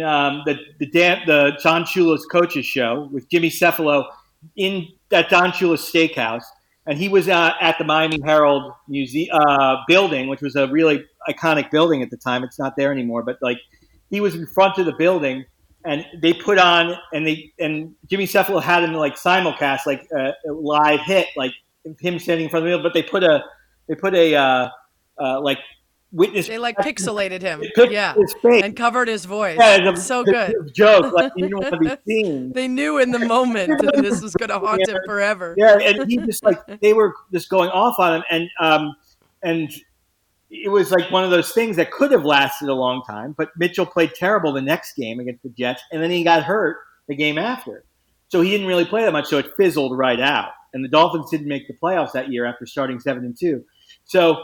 Speaker 2: the Don Shula's coaches show with Jimmy Cefalo in that Don Shula's steakhouse. And he was at the Miami Herald building, which was a really iconic building at the time. It's not there anymore, but he was in front of the building, and they put on and Jimmy Cefalo had him simulcast a live hit, him standing in front of the building. But they put a witness.
Speaker 1: They pixelated him,
Speaker 2: his face.
Speaker 1: And covered his voice.
Speaker 2: Yeah,
Speaker 1: it's so good.
Speaker 2: Joke, you didn't want to be seen.
Speaker 1: They knew in the moment that this was going to haunt him forever.
Speaker 2: Yeah, and he just they were just going off on him, and it was one of those things that could have lasted a long time. But Mitchell played terrible the next game against the Jets, and then he got hurt the game after. So he didn't really play that much, so it fizzled right out. And the Dolphins didn't make the playoffs that year after starting 7-2. So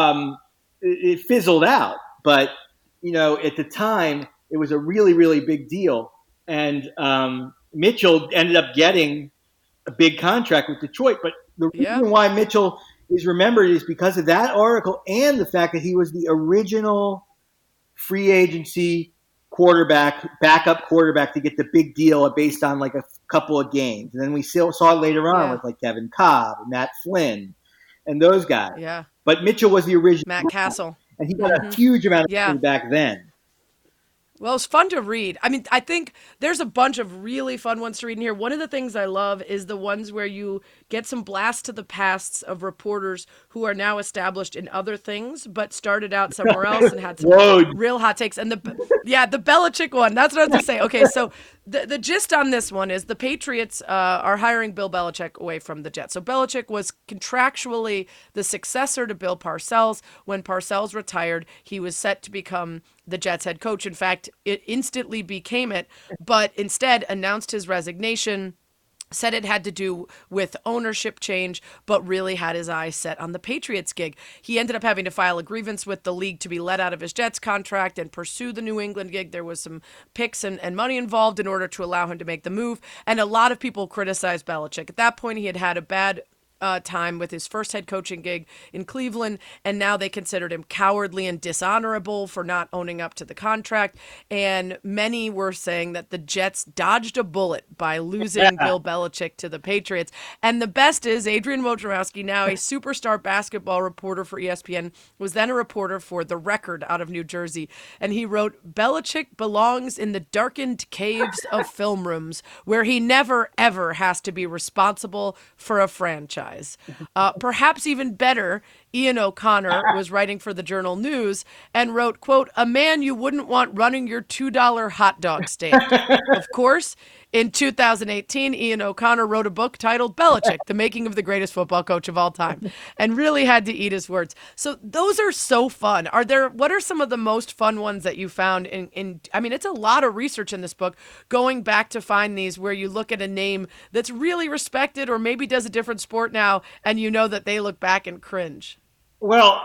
Speaker 2: it fizzled out. But, at the time, it was a really, really big deal. And Mitchell ended up getting a big contract with Detroit. But the reason why Mitchell is remembered is because of that article and the fact that he was the original free agency backup quarterback to get the big deal based on like a couple of games. And then we saw it later on with like Kevin Cobb and Matt Flynn and those guys.
Speaker 1: Yeah.
Speaker 2: But Mitchell was the original.
Speaker 1: Matt Castle.
Speaker 2: And he got a huge amount of money back then.
Speaker 1: Well, it's fun to read. I mean, I think there's a bunch of really fun ones to read in here. One of the things I love is the ones where you get some blast to the pasts of reporters who are now established in other things, but started out somewhere else and had some real hot takes. And the Belichick one, that's what I was going to say. Okay, so the gist on this one is the Patriots are hiring Bill Belichick away from the Jets. So Belichick was contractually the successor to Bill Parcells. When Parcells retired, he was set to become the Jets head coach. In fact, it instantly became it, but instead announced his resignation, said it had to do with ownership change, but really had his eyes set on the Patriots gig. He ended up having to file a grievance with the league to be let out of his Jets contract and pursue the New England gig. There was some picks and money involved in order to allow him to make the move. And a lot of people criticized Belichick. At that point, he had had a bad time with his first head coaching gig in Cleveland, and now they considered him cowardly and dishonorable for not owning up to the contract. And many were saying that the Jets dodged a bullet by losing Bill Belichick to the Patriots. And the best is Adrian Wojnarowski, now a superstar basketball reporter for ESPN, was then a reporter for The Record out of New Jersey. And he wrote, Belichick belongs in the darkened caves of film rooms where he never, ever has to be responsible for a franchise. Perhaps even better, Ian O'Connor was writing for the Journal News and wrote, quote, a man you wouldn't want running your $2 hot dog stand. Of course, in 2018, Ian O'Connor wrote a book titled Belichick, The Making of the Greatest Football Coach of All Time, and really had to eat his words. So those are so fun. What are some of the most fun ones that you found I mean, it's a lot of research in this book, going back to find these where you look at a name that's really respected or maybe does a different sport now, and you know that they look back and cringe.
Speaker 2: Well,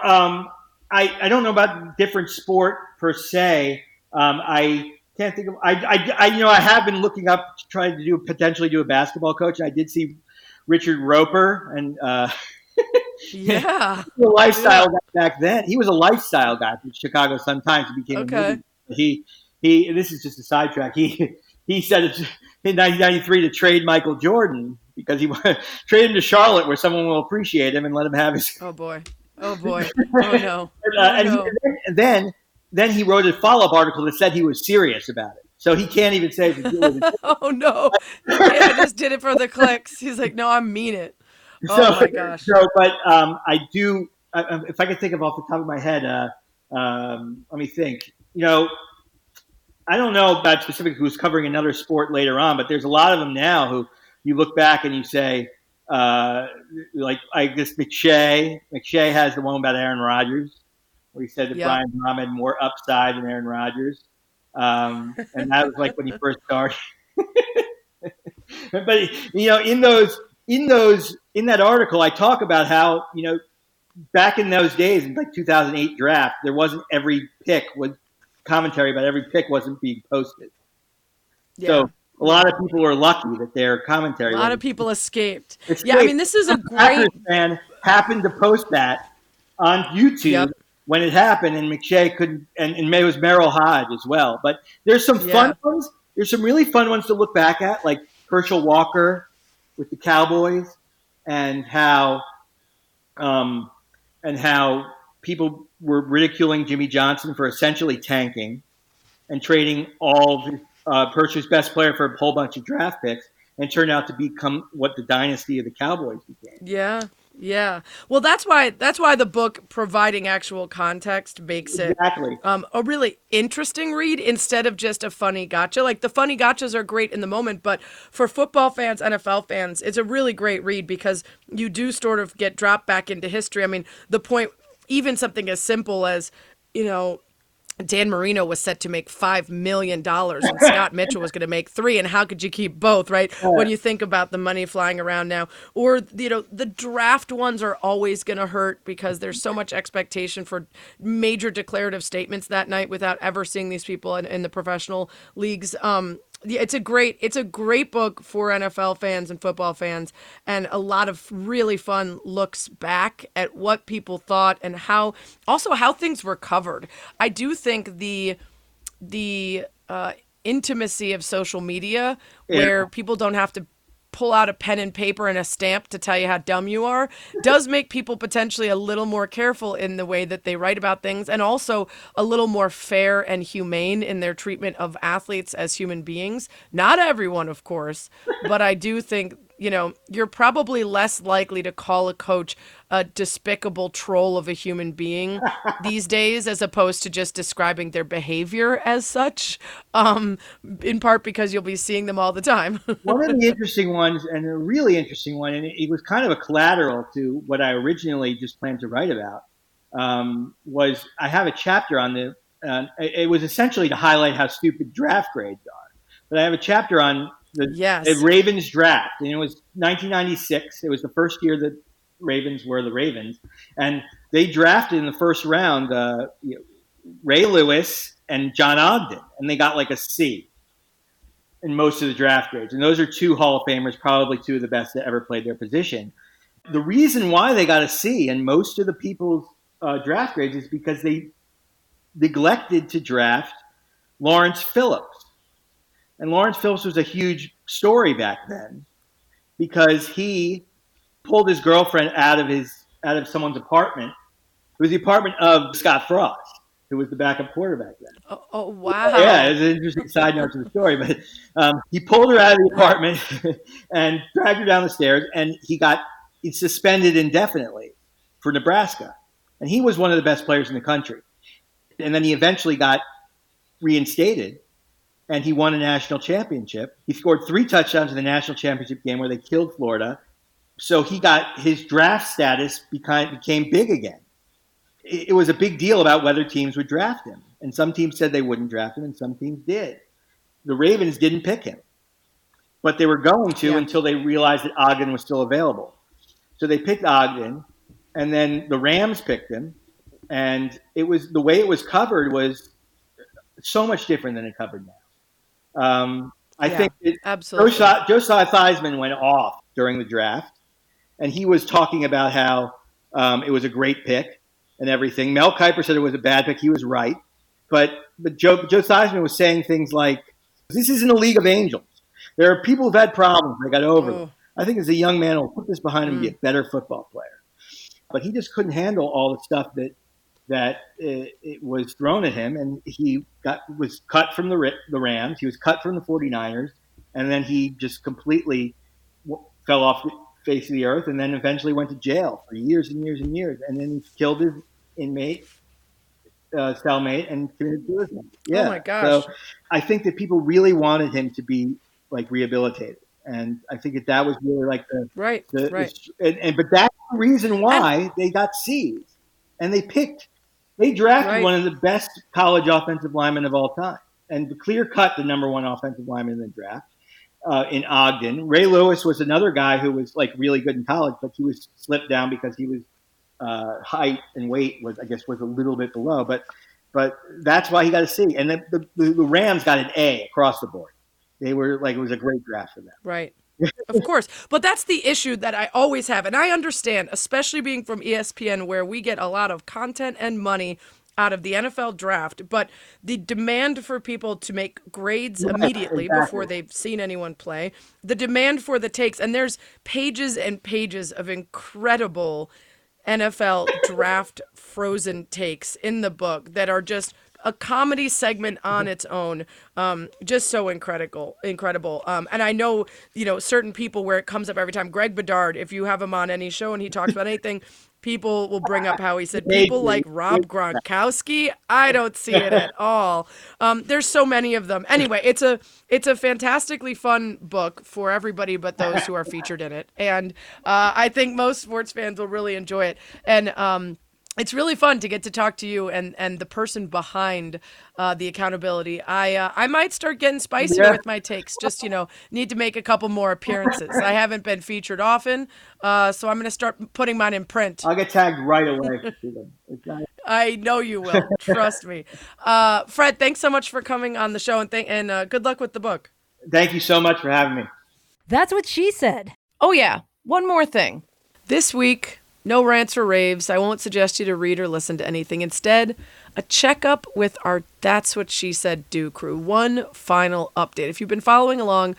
Speaker 2: I don't know about different sport per se. I can't think of. I have been looking up, trying to potentially do a basketball coach. I did see Richard Roper, and he was a lifestyle guy back then. He was a lifestyle guy from Chicago Sun-Times. He became a movie. He. This is just a sidetrack. He said it's in 1993 to trade Michael Jordan because he trade him to Charlotte, where someone will appreciate him and let him have his.
Speaker 1: Oh boy. Oh no.
Speaker 2: And then he wrote a follow-up article that said he was serious about it. So he can't even say
Speaker 1: oh no. I just did it for the clicks. He's like, no, I mean it. Oh my gosh.
Speaker 2: But I do, if I can think of off the top of my head, let me think. I don't know about specifically who's covering another sport later on, but there's a lot of them now who you look back and you say, like I guess McShay has the one about Aaron Rodgers, where he said that Brian Brohm had more upside than Aaron Rodgers, and that was like when he first started. But in that article, I talk about how back in those days, in like 2008 draft, there wasn't every pick was commentary about every pick wasn't being posted. Yeah. So a lot of people were lucky that their commentary.
Speaker 1: A lot of people escaped. Yeah, I mean, this is a great
Speaker 2: fan happened to post that on YouTube when it happened, and McShay couldn't, and it was Merrill Hodge as well. But there's some fun ones. There's some really fun ones to look back at, like Herschel Walker with the Cowboys, and how people were ridiculing Jimmy Johnson for essentially tanking and trading all Pursue's best player for a whole bunch of draft picks, and turned out to become what the dynasty of the Cowboys became.
Speaker 1: Yeah. Well, that's why the book, providing actual context, makes it a really interesting read instead of just a funny gotcha. Like, the funny gotchas are great in the moment, but for football fans, NFL fans, it's a really great read because you do sort of get dropped back into history. I mean, the point, even something as simple as, Dan Marino was set to make $5 million and Scott Mitchell was going to make $3 million. And how could you keep both, right? When you think about the money flying around now, or, the draft ones are always going to hurt because there's so much expectation for major declarative statements that night without ever seeing these people in the professional leagues. Yeah, it's a great book for NFL fans and football fans, and a lot of really fun looks back at what people thought and how things were covered. I do think the intimacy of social media, where people don't have to pull out a pen and paper and a stamp to tell you how dumb you are, does make people potentially a little more careful in the way that they write about things, and also a little more fair and humane in their treatment of athletes as human beings. Not everyone, of course, but I do think, you're probably less likely to call a coach a despicable troll of a human being these days, as opposed to just describing their behavior as such, in part because you'll be seeing them all the time.
Speaker 2: One of the interesting ones, and a really interesting one, and it was kind of a collateral to what I originally just planned to write about, was I have a chapter on it was essentially to highlight how stupid draft grades are. But I have a chapter on the Ravens draft, and it was 1996. It was the first year that Ravens were the Ravens, and they drafted in the first round Ray Lewis and John Ogden, and they got like a C in most of the draft grades. And those are two Hall of Famers, probably two of the best that ever played their position. The reason why they got a C in most of the people's draft grades is because they neglected to draft Lawrence Phillips. And Lawrence Phillips was a huge story back then because he pulled his girlfriend out of someone's apartment. It was the apartment of Scott Frost, who was the backup quarterback then.
Speaker 1: Oh wow.
Speaker 2: Yeah, it's an interesting side note to the story. But he pulled her out of the apartment and dragged her down the stairs, and he's suspended indefinitely for Nebraska. And he was one of the best players in the country. And then he eventually got reinstated, and he won a national championship. He scored 3 touchdowns in the national championship game where they killed Florida. So he got his draft status became big again. It was a big deal about whether teams would draft him. And some teams said they wouldn't draft him, and some teams did. The Ravens didn't pick him, but they were going to until they realized that Ogden was still available. So they picked Ogden, and then the Rams picked him. And it was the way it was covered was so much different than it covered now. I think
Speaker 1: absolutely.
Speaker 2: Josiah Theismann went off during the draft, and he was talking about how it was a great pick and everything. Mel Kiper said it was a bad pick. He was right. But Joe Theismann was saying things like, this isn't a league of angels. There are people who've had problems. They got over them. I think as a young man, I'll put this behind him and be a better football player. But he just couldn't handle all the stuff that it was thrown at him, and he was cut from the Rams. He was cut from the 49ers, and then he just completely fell off the face of the earth, and then eventually went to jail for years and years and years. And then he killed his cellmate and committed suicide. Yeah.
Speaker 1: Oh my gosh.
Speaker 2: So I think that people really wanted him to be like rehabilitated. And I think that was really like
Speaker 1: right.
Speaker 2: But that's the reason why they got C's, and they drafted one of the best college offensive linemen of all time, and clear cut the number one offensive lineman in the draft in Ogden. Ray Lewis was another guy who was like really good in college, but he was slipped down because he was height and weight was a little bit below, but that's why he got a C. And then the Rams got an A across the board. They were like, it was a great draft for them.
Speaker 1: Right. Of course. But that's the issue that I always have. And I understand, especially being from ESPN, where we get a lot of content and money out of the NFL draft, but the demand for people to make grades immediately before they've seen anyone play, the demand for the takes, and there's pages and pages of incredible NFL draft frozen takes in the book that are just a comedy segment on its own, just so incredible. And I know, certain people where it comes up every time. Greg Bedard, if you have him on any show and he talks about anything, people will bring up how he said people like Rob Gronkowski. I don't see it at all. There's so many of them. Anyway, it's a fantastically fun book for everybody but those who are featured in it. And I think most sports fans will really enjoy it. And it's really fun to get to talk to you and the person behind the accountability. I might start getting spicier with my takes. Just, need to make a couple more appearances. I haven't been featured often, so I'm going to start putting mine in print.
Speaker 2: I'll get tagged right away.
Speaker 1: I know you will. Trust me. Fred, thanks so much for coming on the show, and good luck with the book.
Speaker 2: Thank you so much for having me.
Speaker 5: That's what she said.
Speaker 1: Oh, yeah. One more thing. This week, no rants or raves. I won't suggest you to read or listen to anything. Instead, a checkup with our That's What She Said Do crew. One final update. If you've been following along,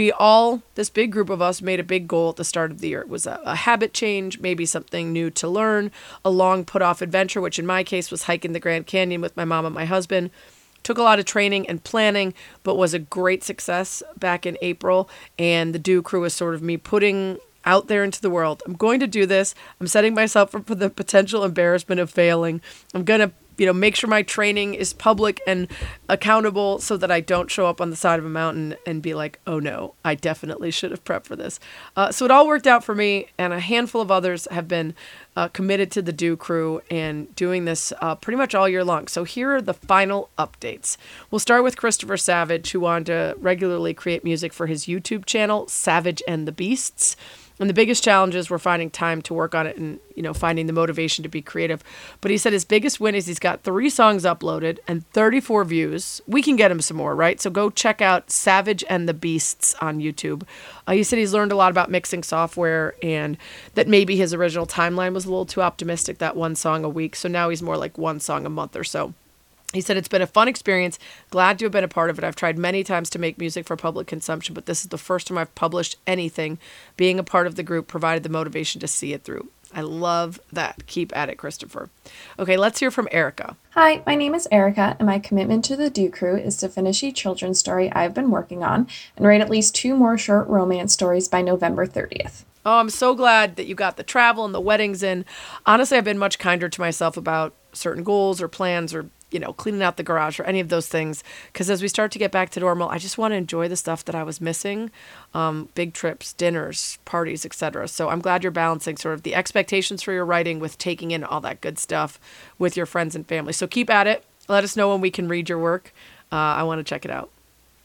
Speaker 1: this big group of us, made a big goal at the start of the year. It was a habit change, maybe something new to learn, a long put-off adventure, which in my case was hiking the Grand Canyon with my mom and my husband. Took a lot of training and planning, but was a great success back in April. And the Do crew is sort of me putting out there into the world. I'm going to do this. I'm setting myself up for the potential embarrassment of failing. I'm going to, make sure my training is public and accountable so that I don't show up on the side of a mountain and be like, oh no, I definitely should have prepped for this. So it all worked out for me, and a handful of others have been committed to the Do crew and doing this pretty much all year long. So here are the final updates. We'll start with Christopher Savage, who wanted to regularly create music for his YouTube channel, Savage and the Beasts. And the biggest challenges were finding time to work on it and, finding the motivation to be creative. But he said his biggest win is he's got 3 songs uploaded and 34 views. We can get him some more, right? So go check out Savage and the Beasts on YouTube. He said he's learned a lot about mixing software and that maybe his original timeline was a little too optimistic, that 1 song a week. So now he's more like 1 song a month or so. He said, it's been a fun experience. Glad to have been a part of it. I've tried many times to make music for public consumption, but this is the first time I've published anything. Being a part of the group provided the motivation to see it through. I love that. Keep at it, Christopher. Okay, let's hear from Erica.
Speaker 6: Hi, my name is Erica, and my commitment to the Do crew is to finish a children's story I've been working on and write at least 2 more short romance stories by November 30th.
Speaker 1: Oh, I'm so glad that you got the travel and the weddings in. Honestly, I've been much kinder to myself about certain goals or plans or cleaning out the garage or any of those things. Because as we start to get back to normal, I just want to enjoy the stuff that I was missing. Big trips, dinners, parties, etc. So I'm glad you're balancing sort of the expectations for your writing with taking in all that good stuff with your friends and family. So keep at it. Let us know when we can read your work. I want to check it out.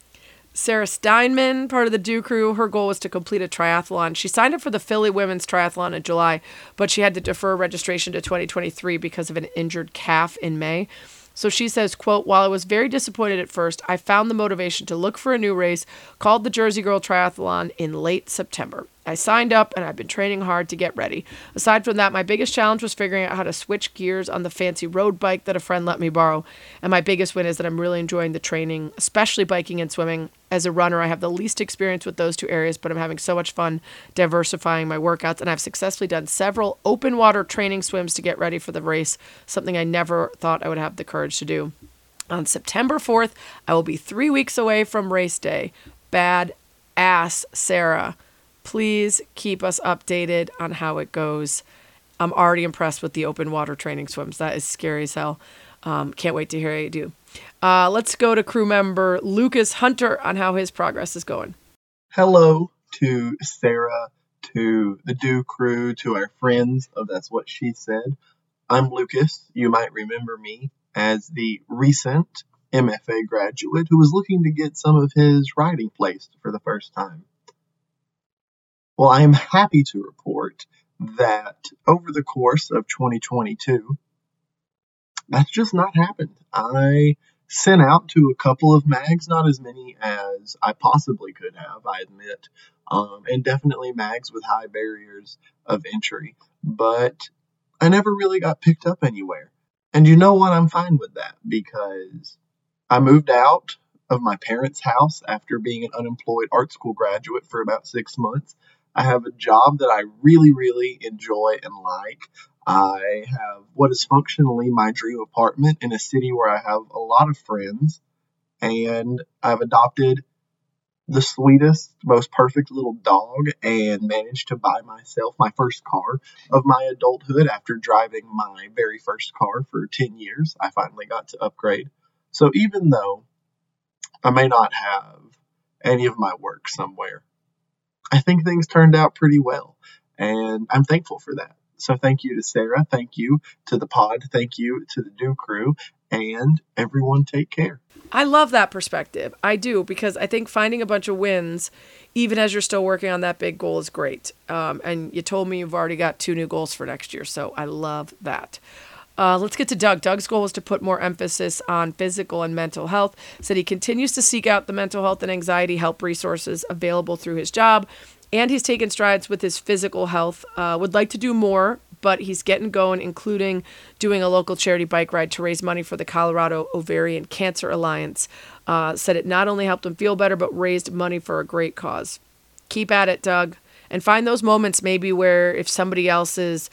Speaker 1: Sarah Steinman, part of the Do crew, her goal was to complete a triathlon. She signed up for the Philly Women's Triathlon in July, but she had to defer registration to 2023 because of an injured calf in May. So she says, quote, while I was very disappointed at first, I found the motivation to look for a new race called the Jersey Girl Triathlon in late September. I signed up and I've been training hard to get ready. Aside from that, my biggest challenge was figuring out how to switch gears on the fancy road bike that a friend let me borrow. And my biggest win is that I'm really enjoying the training, especially biking and swimming. As a runner, I have the least experience with those 2 areas, but I'm having so much fun diversifying my workouts. And I've successfully done several open water training swims to get ready for the race, something I never thought I would have the courage to do. On September 4th, I will be 3 weeks away from race day. Bad ass, Sarah. Please keep us updated on how it goes. I'm already impressed with the open water training swims. That is scary as hell. Can't wait to hear how you do. Let's go to crew member Lucas Hunter on how his progress is going.
Speaker 7: Hello to Sarah, to the Do crew, to our friends of That's What She Said. I'm Lucas. You might remember me as the recent MFA graduate who was looking to get some of his writing placed for the first time. Well, I am happy to report that over the course of 2022, that's just not happened. I sent out to a couple of mags, not as many as I possibly could have, I admit, and definitely mags with high barriers of entry, but I never really got picked up anywhere. And you know what? I'm fine with that because I moved out of my parents' house after being an unemployed art school graduate for about 6 months. I have a job that I really, really enjoy and like. I have what is functionally my dream apartment in a city where I have a lot of friends. And I've adopted the sweetest, most perfect little dog and managed to buy myself my first car of my adulthood after driving my very first car for 10 years. I finally got to upgrade. So even though I may not have any of my work somewhere, I think things turned out pretty well, and I'm thankful for that. So thank you to Sarah. Thank you to the pod. Thank you to the Do Crew. And everyone take care.
Speaker 1: I love that perspective. I do, because I think finding a bunch of wins, even as you're still working on that big goal, is great. And you told me you've already got 2 new goals for next year, so I love that. Let's get to Doug. Doug's goal was to put more emphasis on physical and mental health. Said he continues to seek out the mental health and anxiety help resources available through his job, and he's taken strides with his physical health. Would like to do more, but he's getting going, including doing a local charity bike ride to raise money for the Colorado Ovarian Cancer Alliance. Said it not only helped him feel better, but raised money for a great cause. Keep at it, Doug. And find those moments maybe where if somebody else's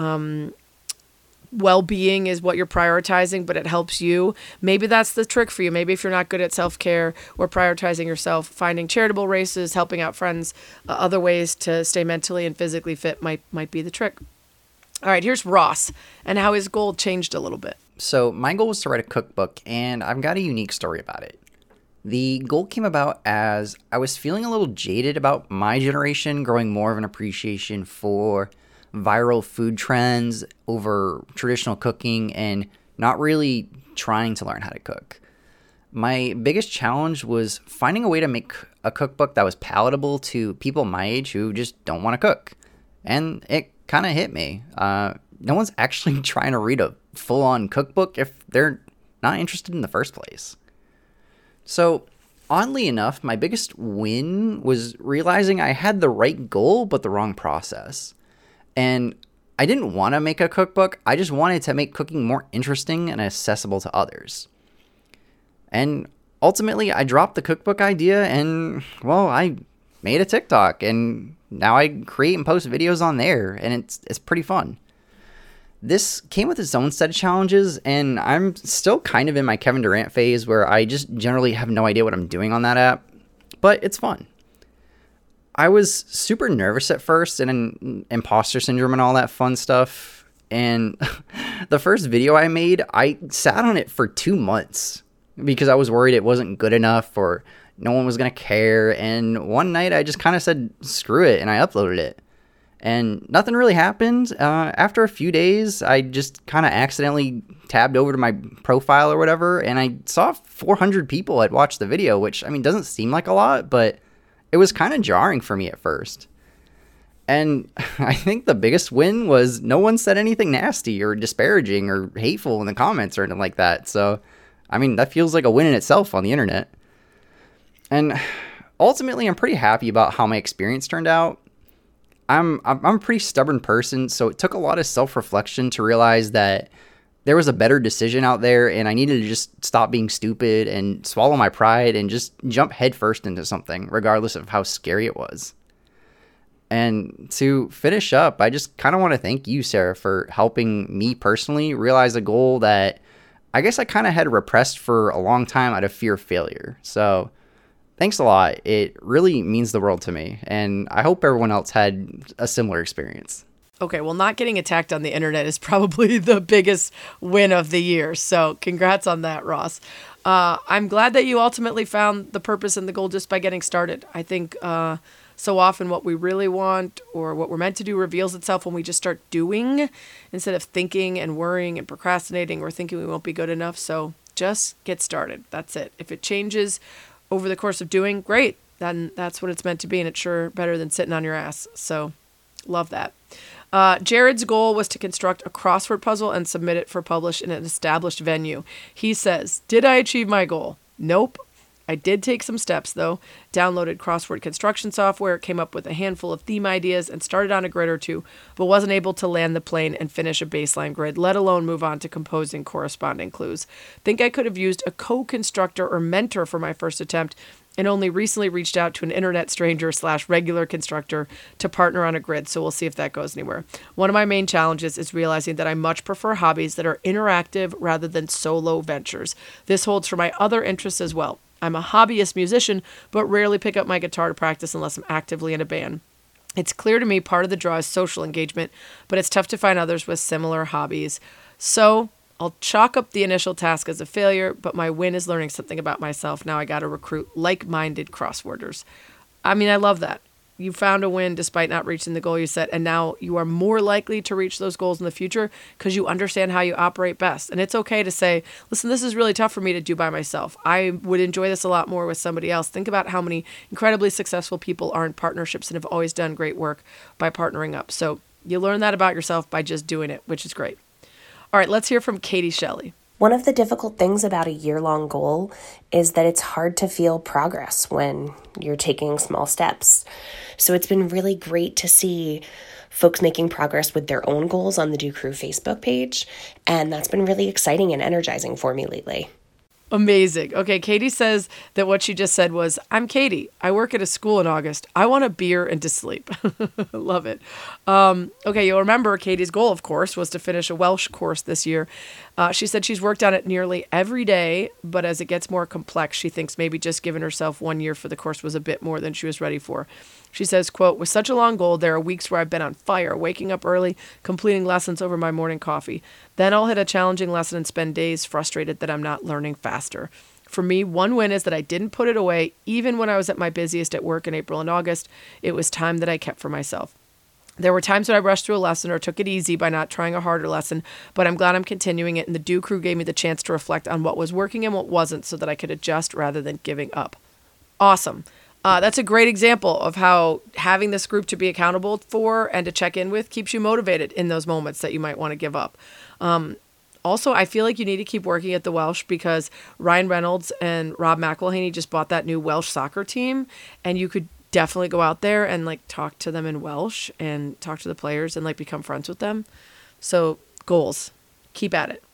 Speaker 1: well-being is what you're prioritizing, but it helps you, maybe that's the trick for you. Maybe if you're not good at self-care or prioritizing yourself, finding charitable races, helping out friends, other ways to stay mentally and physically fit might be the trick. All right, here's Ross and how his goal changed a little bit.
Speaker 8: So my goal was to write a cookbook, and I've got a unique story about it. The goal came about as I was feeling a little jaded about my generation growing more of an appreciation for viral food trends over traditional cooking and not really trying to learn how to cook. My biggest challenge was finding a way to make a cookbook that was palatable to people my age who just don't want to cook. And it kind of hit me. No one's actually trying to read a full-on cookbook if they're not interested in the first place. So, oddly enough, my biggest win was realizing I had the right goal but the wrong process. And I didn't want to make a cookbook, I just wanted to make cooking more interesting and accessible to others. And ultimately, I dropped the cookbook idea and, well, I made a TikTok, and now I create and post videos on there, and it's pretty fun. This came with its own set of challenges, and I'm still kind of in my Kevin Durant phase where I just generally have no idea what I'm doing on that app, but it's fun. I was super nervous at first, and imposter syndrome and all that fun stuff, and the first video I made, I sat on it for 2 months because I was worried it wasn't good enough or no one was going to care, and one night I just kind of said, screw it, and I uploaded it. And nothing really happened. After a few days, I just kind of accidentally tabbed over to my profile or whatever, and I saw 400 people had watched the video, which, I mean, doesn't seem like a lot, but it was kind of jarring for me at first. And I think the biggest win was no one said anything nasty or disparaging or hateful in the comments or anything like that. So, I mean, that feels like a win in itself on the internet. And ultimately, I'm pretty happy about how my experience turned out. I'm a pretty stubborn person, so it took a lot of self-reflection to realize that there was a better decision out there, and I needed to just stop being stupid and swallow my pride and just jump headfirst into something, regardless of how scary it was. And to finish up, I just kind of want to thank you, Sarah, for helping me personally realize a goal that I guess I kind of had repressed for a long time out of fear of failure. So thanks a lot. It really means the world to me, and I hope everyone else had a similar experience.
Speaker 1: Okay, well, not getting attacked on the internet is probably the biggest win of the year, so congrats on that, Ross. I'm glad that you ultimately found the purpose and the goal just by getting started. I think so often what we really want or what we're meant to do reveals itself when we just start doing instead of thinking and worrying and procrastinating or thinking we won't be good enough. So just get started. That's it. If it changes over the course of doing, great. Then that's what it's meant to be, and it's sure better than sitting on your ass. So love that. Jared's goal was to construct a crossword puzzle and submit it for publish in an established venue. He says, did I achieve my goal? Nope. I did take some steps, though. Downloaded crossword construction software, came up with a handful of theme ideas, and started on a grid or two, but wasn't able to land the plane and finish a baseline grid, let alone move on to composing corresponding clues. Think I could have used a co-constructor or mentor for my first attempt, and only recently reached out to an internet stranger / regular constructor to partner on a grid, so we'll see if that goes anywhere. One of my main challenges is realizing that I much prefer hobbies that are interactive rather than solo ventures. This holds for my other interests as well. I'm a hobbyist musician, but rarely pick up my guitar to practice unless I'm actively in a band. It's clear to me part of the draw is social engagement, but it's tough to find others with similar hobbies. So I'll chalk up the initial task as a failure, but my win is learning something about myself. Now I got to recruit like-minded crossworders. I mean, I love that. you found a win despite not reaching the goal you set, and now you are more likely to reach those goals in the future because you understand how you operate best. And it's okay to say, listen, this is really tough for me to do by myself. I would enjoy this a lot more with somebody else. Think about how many incredibly successful people are in partnerships and have always done great work by partnering up. So you learn that about yourself by just doing it, which is great. All right, let's hear from Katie Shelley.
Speaker 9: One of the difficult things about a year-long goal is that it's hard to feel progress when you're taking small steps. So it's been really great to see folks making progress with their own goals on the Do Crew Facebook page, and that's been really exciting and energizing for me lately.
Speaker 1: Amazing. Okay, Katie says that what she just said was, I'm Katie. I work at a school in August. I want a beer and to sleep. Love it. Okay, you'll remember Katie's goal, of course, was to finish a Welsh course this year. She said she's worked on it nearly every day, but as it gets more complex, she thinks maybe just giving herself 1 year for the course was a bit more than she was ready for. She says, quote, with such a long goal, there are weeks where I've been on fire, waking up early, completing lessons over my morning coffee. Then I'll hit a challenging lesson and spend days frustrated that I'm not learning faster. For me, one win is that I didn't put it away, even when I was at my busiest at work in April and August. It was time that I kept for myself. There were times when I rushed through a lesson or took it easy by not trying a harder lesson, but I'm glad I'm continuing it, and the Do Crew gave me the chance to reflect on what was working and what wasn't so that I could adjust rather than giving up. Awesome. That's a great example of how having this group to be accountable for and to check in with keeps you motivated in those moments that you might want to give up. Also, I feel like you need to keep working at the Welsh because Ryan Reynolds and Rob McElhaney just bought that new Welsh soccer team, and you could definitely go out there and like talk to them in Welsh and talk to the players and like become friends with them. So goals, keep at it.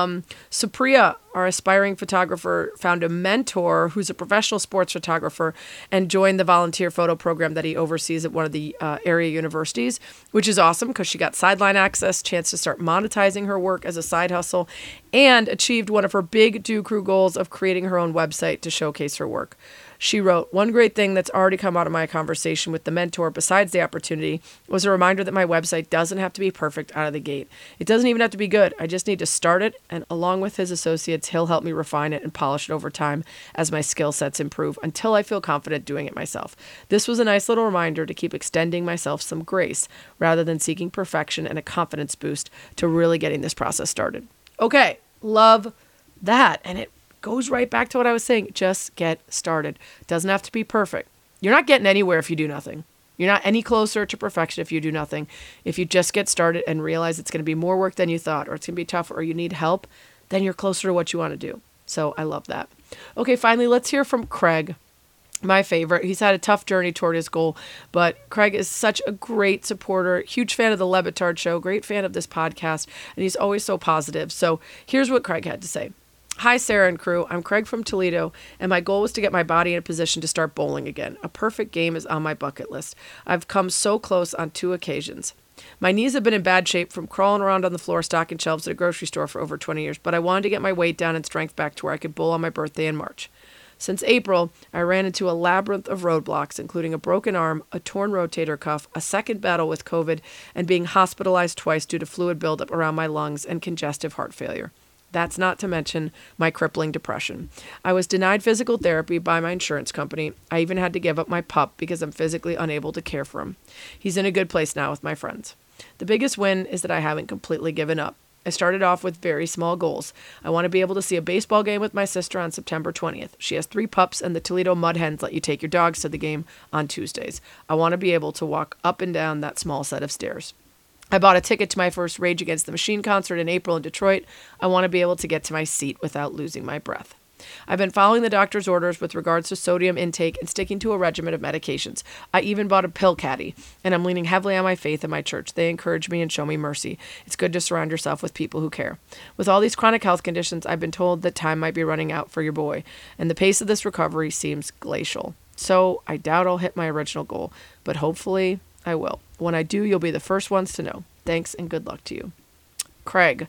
Speaker 1: Supriya, our aspiring photographer, found a mentor who's a professional sports photographer and joined the volunteer photo program that he oversees at one of the area universities, which is awesome because she got sideline access, chance to start monetizing her work as a side hustle, and achieved one of her big Do Crew goals of creating her own website to showcase her work. She wrote, one great thing that's already come out of my conversation with the mentor besides the opportunity was a reminder that my website doesn't have to be perfect out of the gate. It doesn't even have to be good. I just need to start it, and along with his associates, he'll help me refine it and polish it over time as my skill sets improve until I feel confident doing it myself. This was a nice little reminder to keep extending myself some grace rather than seeking perfection and a confidence boost to really getting this process started. Okay, love that. And it goes right back to what I was saying. Just get started. It doesn't have to be perfect. You're not getting anywhere if you do nothing. You're not any closer to perfection if you do nothing. If you just get started and realize it's going to be more work than you thought, or it's going to be tough, or you need help, then you're closer to what you want to do. So I love that. Okay, finally, let's hear from Craig, my favorite. He's had a tough journey toward his goal, but Craig is such a great supporter, huge fan of the Le Batard Show, great fan of this podcast, and he's always so positive. So here's what Craig had to say. Hi, Sarah and crew. I'm Craig from Toledo, and my goal was to get my body in a position to start bowling again. A perfect game is on my bucket list. I've come so close on 2 occasions. My knees have been in bad shape from crawling around on the floor stocking shelves at a grocery store for over 20 years, but I wanted to get my weight down and strength back to where I could bowl on my birthday in March. Since April, I ran into a labyrinth of roadblocks, including a broken arm, a torn rotator cuff, a second battle with COVID, and being hospitalized twice due to fluid buildup around my lungs and congestive heart failure. That's not to mention my crippling depression. I was denied physical therapy by my insurance company. I even had to give up my pup because I'm physically unable to care for him. He's in a good place now with my friends. The biggest win is that I haven't completely given up. I started off with very small goals. I want to be able to see a baseball game with my sister on September 20th. She has 3 pups, and the Toledo Mud Hens let you take your dogs to the game on Tuesdays. I want to be able to walk up and down that small set of stairs. I bought a ticket to my first Rage Against the Machine concert in April in Detroit. I want to be able to get to my seat without losing my breath. I've been following the doctor's orders with regards to sodium intake and sticking to a regimen of medications. I even bought a pill caddy, and I'm leaning heavily on my faith and my church. They encourage me and show me mercy. It's good to surround yourself with people who care. With all these chronic health conditions, I've been told that time might be running out for your boy, and the pace of this recovery seems glacial. So I doubt I'll hit my original goal, but hopefully I will. When I do, you'll be the first ones to know. Thanks and good luck to you. Craig.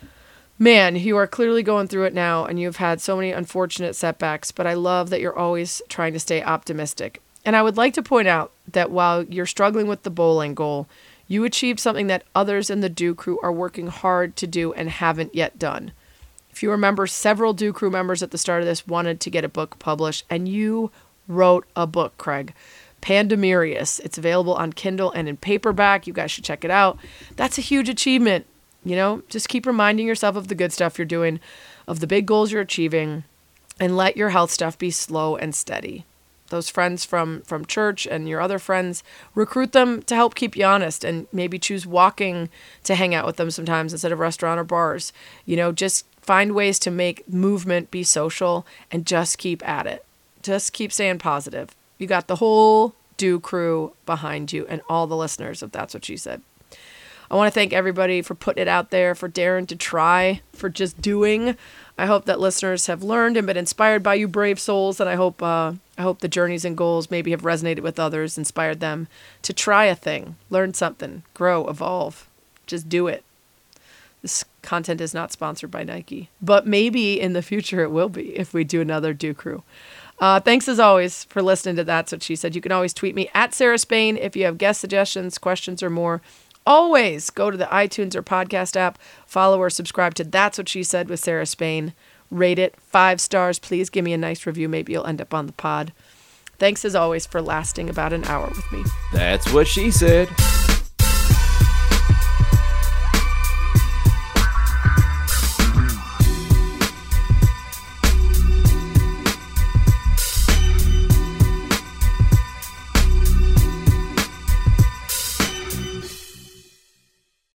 Speaker 1: Man, you are clearly going through it now, and you've had so many unfortunate setbacks, but I love that you're always trying to stay optimistic. And I would like to point out that while you're struggling with the bowling goal, you achieved something that others in the Do Crew are working hard to do and haven't yet done. If you remember, several Do Crew members at the start of this wanted to get a book published, and you wrote a book, Craig. Pandemirius. It's available on Kindle and in paperback. You guys should check it out. That's a huge achievement. You know, just keep reminding yourself of the good stuff you're doing, of the big goals you're achieving, and let your health stuff be slow and steady. Those friends from church and your other friends, recruit them to help keep you honest, and maybe choose walking to hang out with them sometimes instead of restaurant or bars. You know, just find ways to make movement be social and just keep at it. Just keep staying positive. You got the whole Do crew behind you and all the listeners of That's What She Said. I want to thank everybody for putting it out there, for daring to try, for just doing. I hope that listeners have learned and been inspired by you brave souls, and I hope the journeys and goals maybe have resonated with others, inspired them to try a thing, learn something, grow, evolve. Just do it. This content is not sponsored by Nike, but maybe in the future it will be if we do another Do Crew. Thanks as always for listening to That's What She Said. You can always tweet me at Sarah Spain if you have guest suggestions, questions, or more. Always go to the iTunes or podcast app, follow or subscribe to That's What She Said with Sarah Spain. Rate it 5 stars. Please give me a nice review. Maybe you'll end up on the pod. Thanks as always for lasting about an hour with me.
Speaker 10: That's what she said.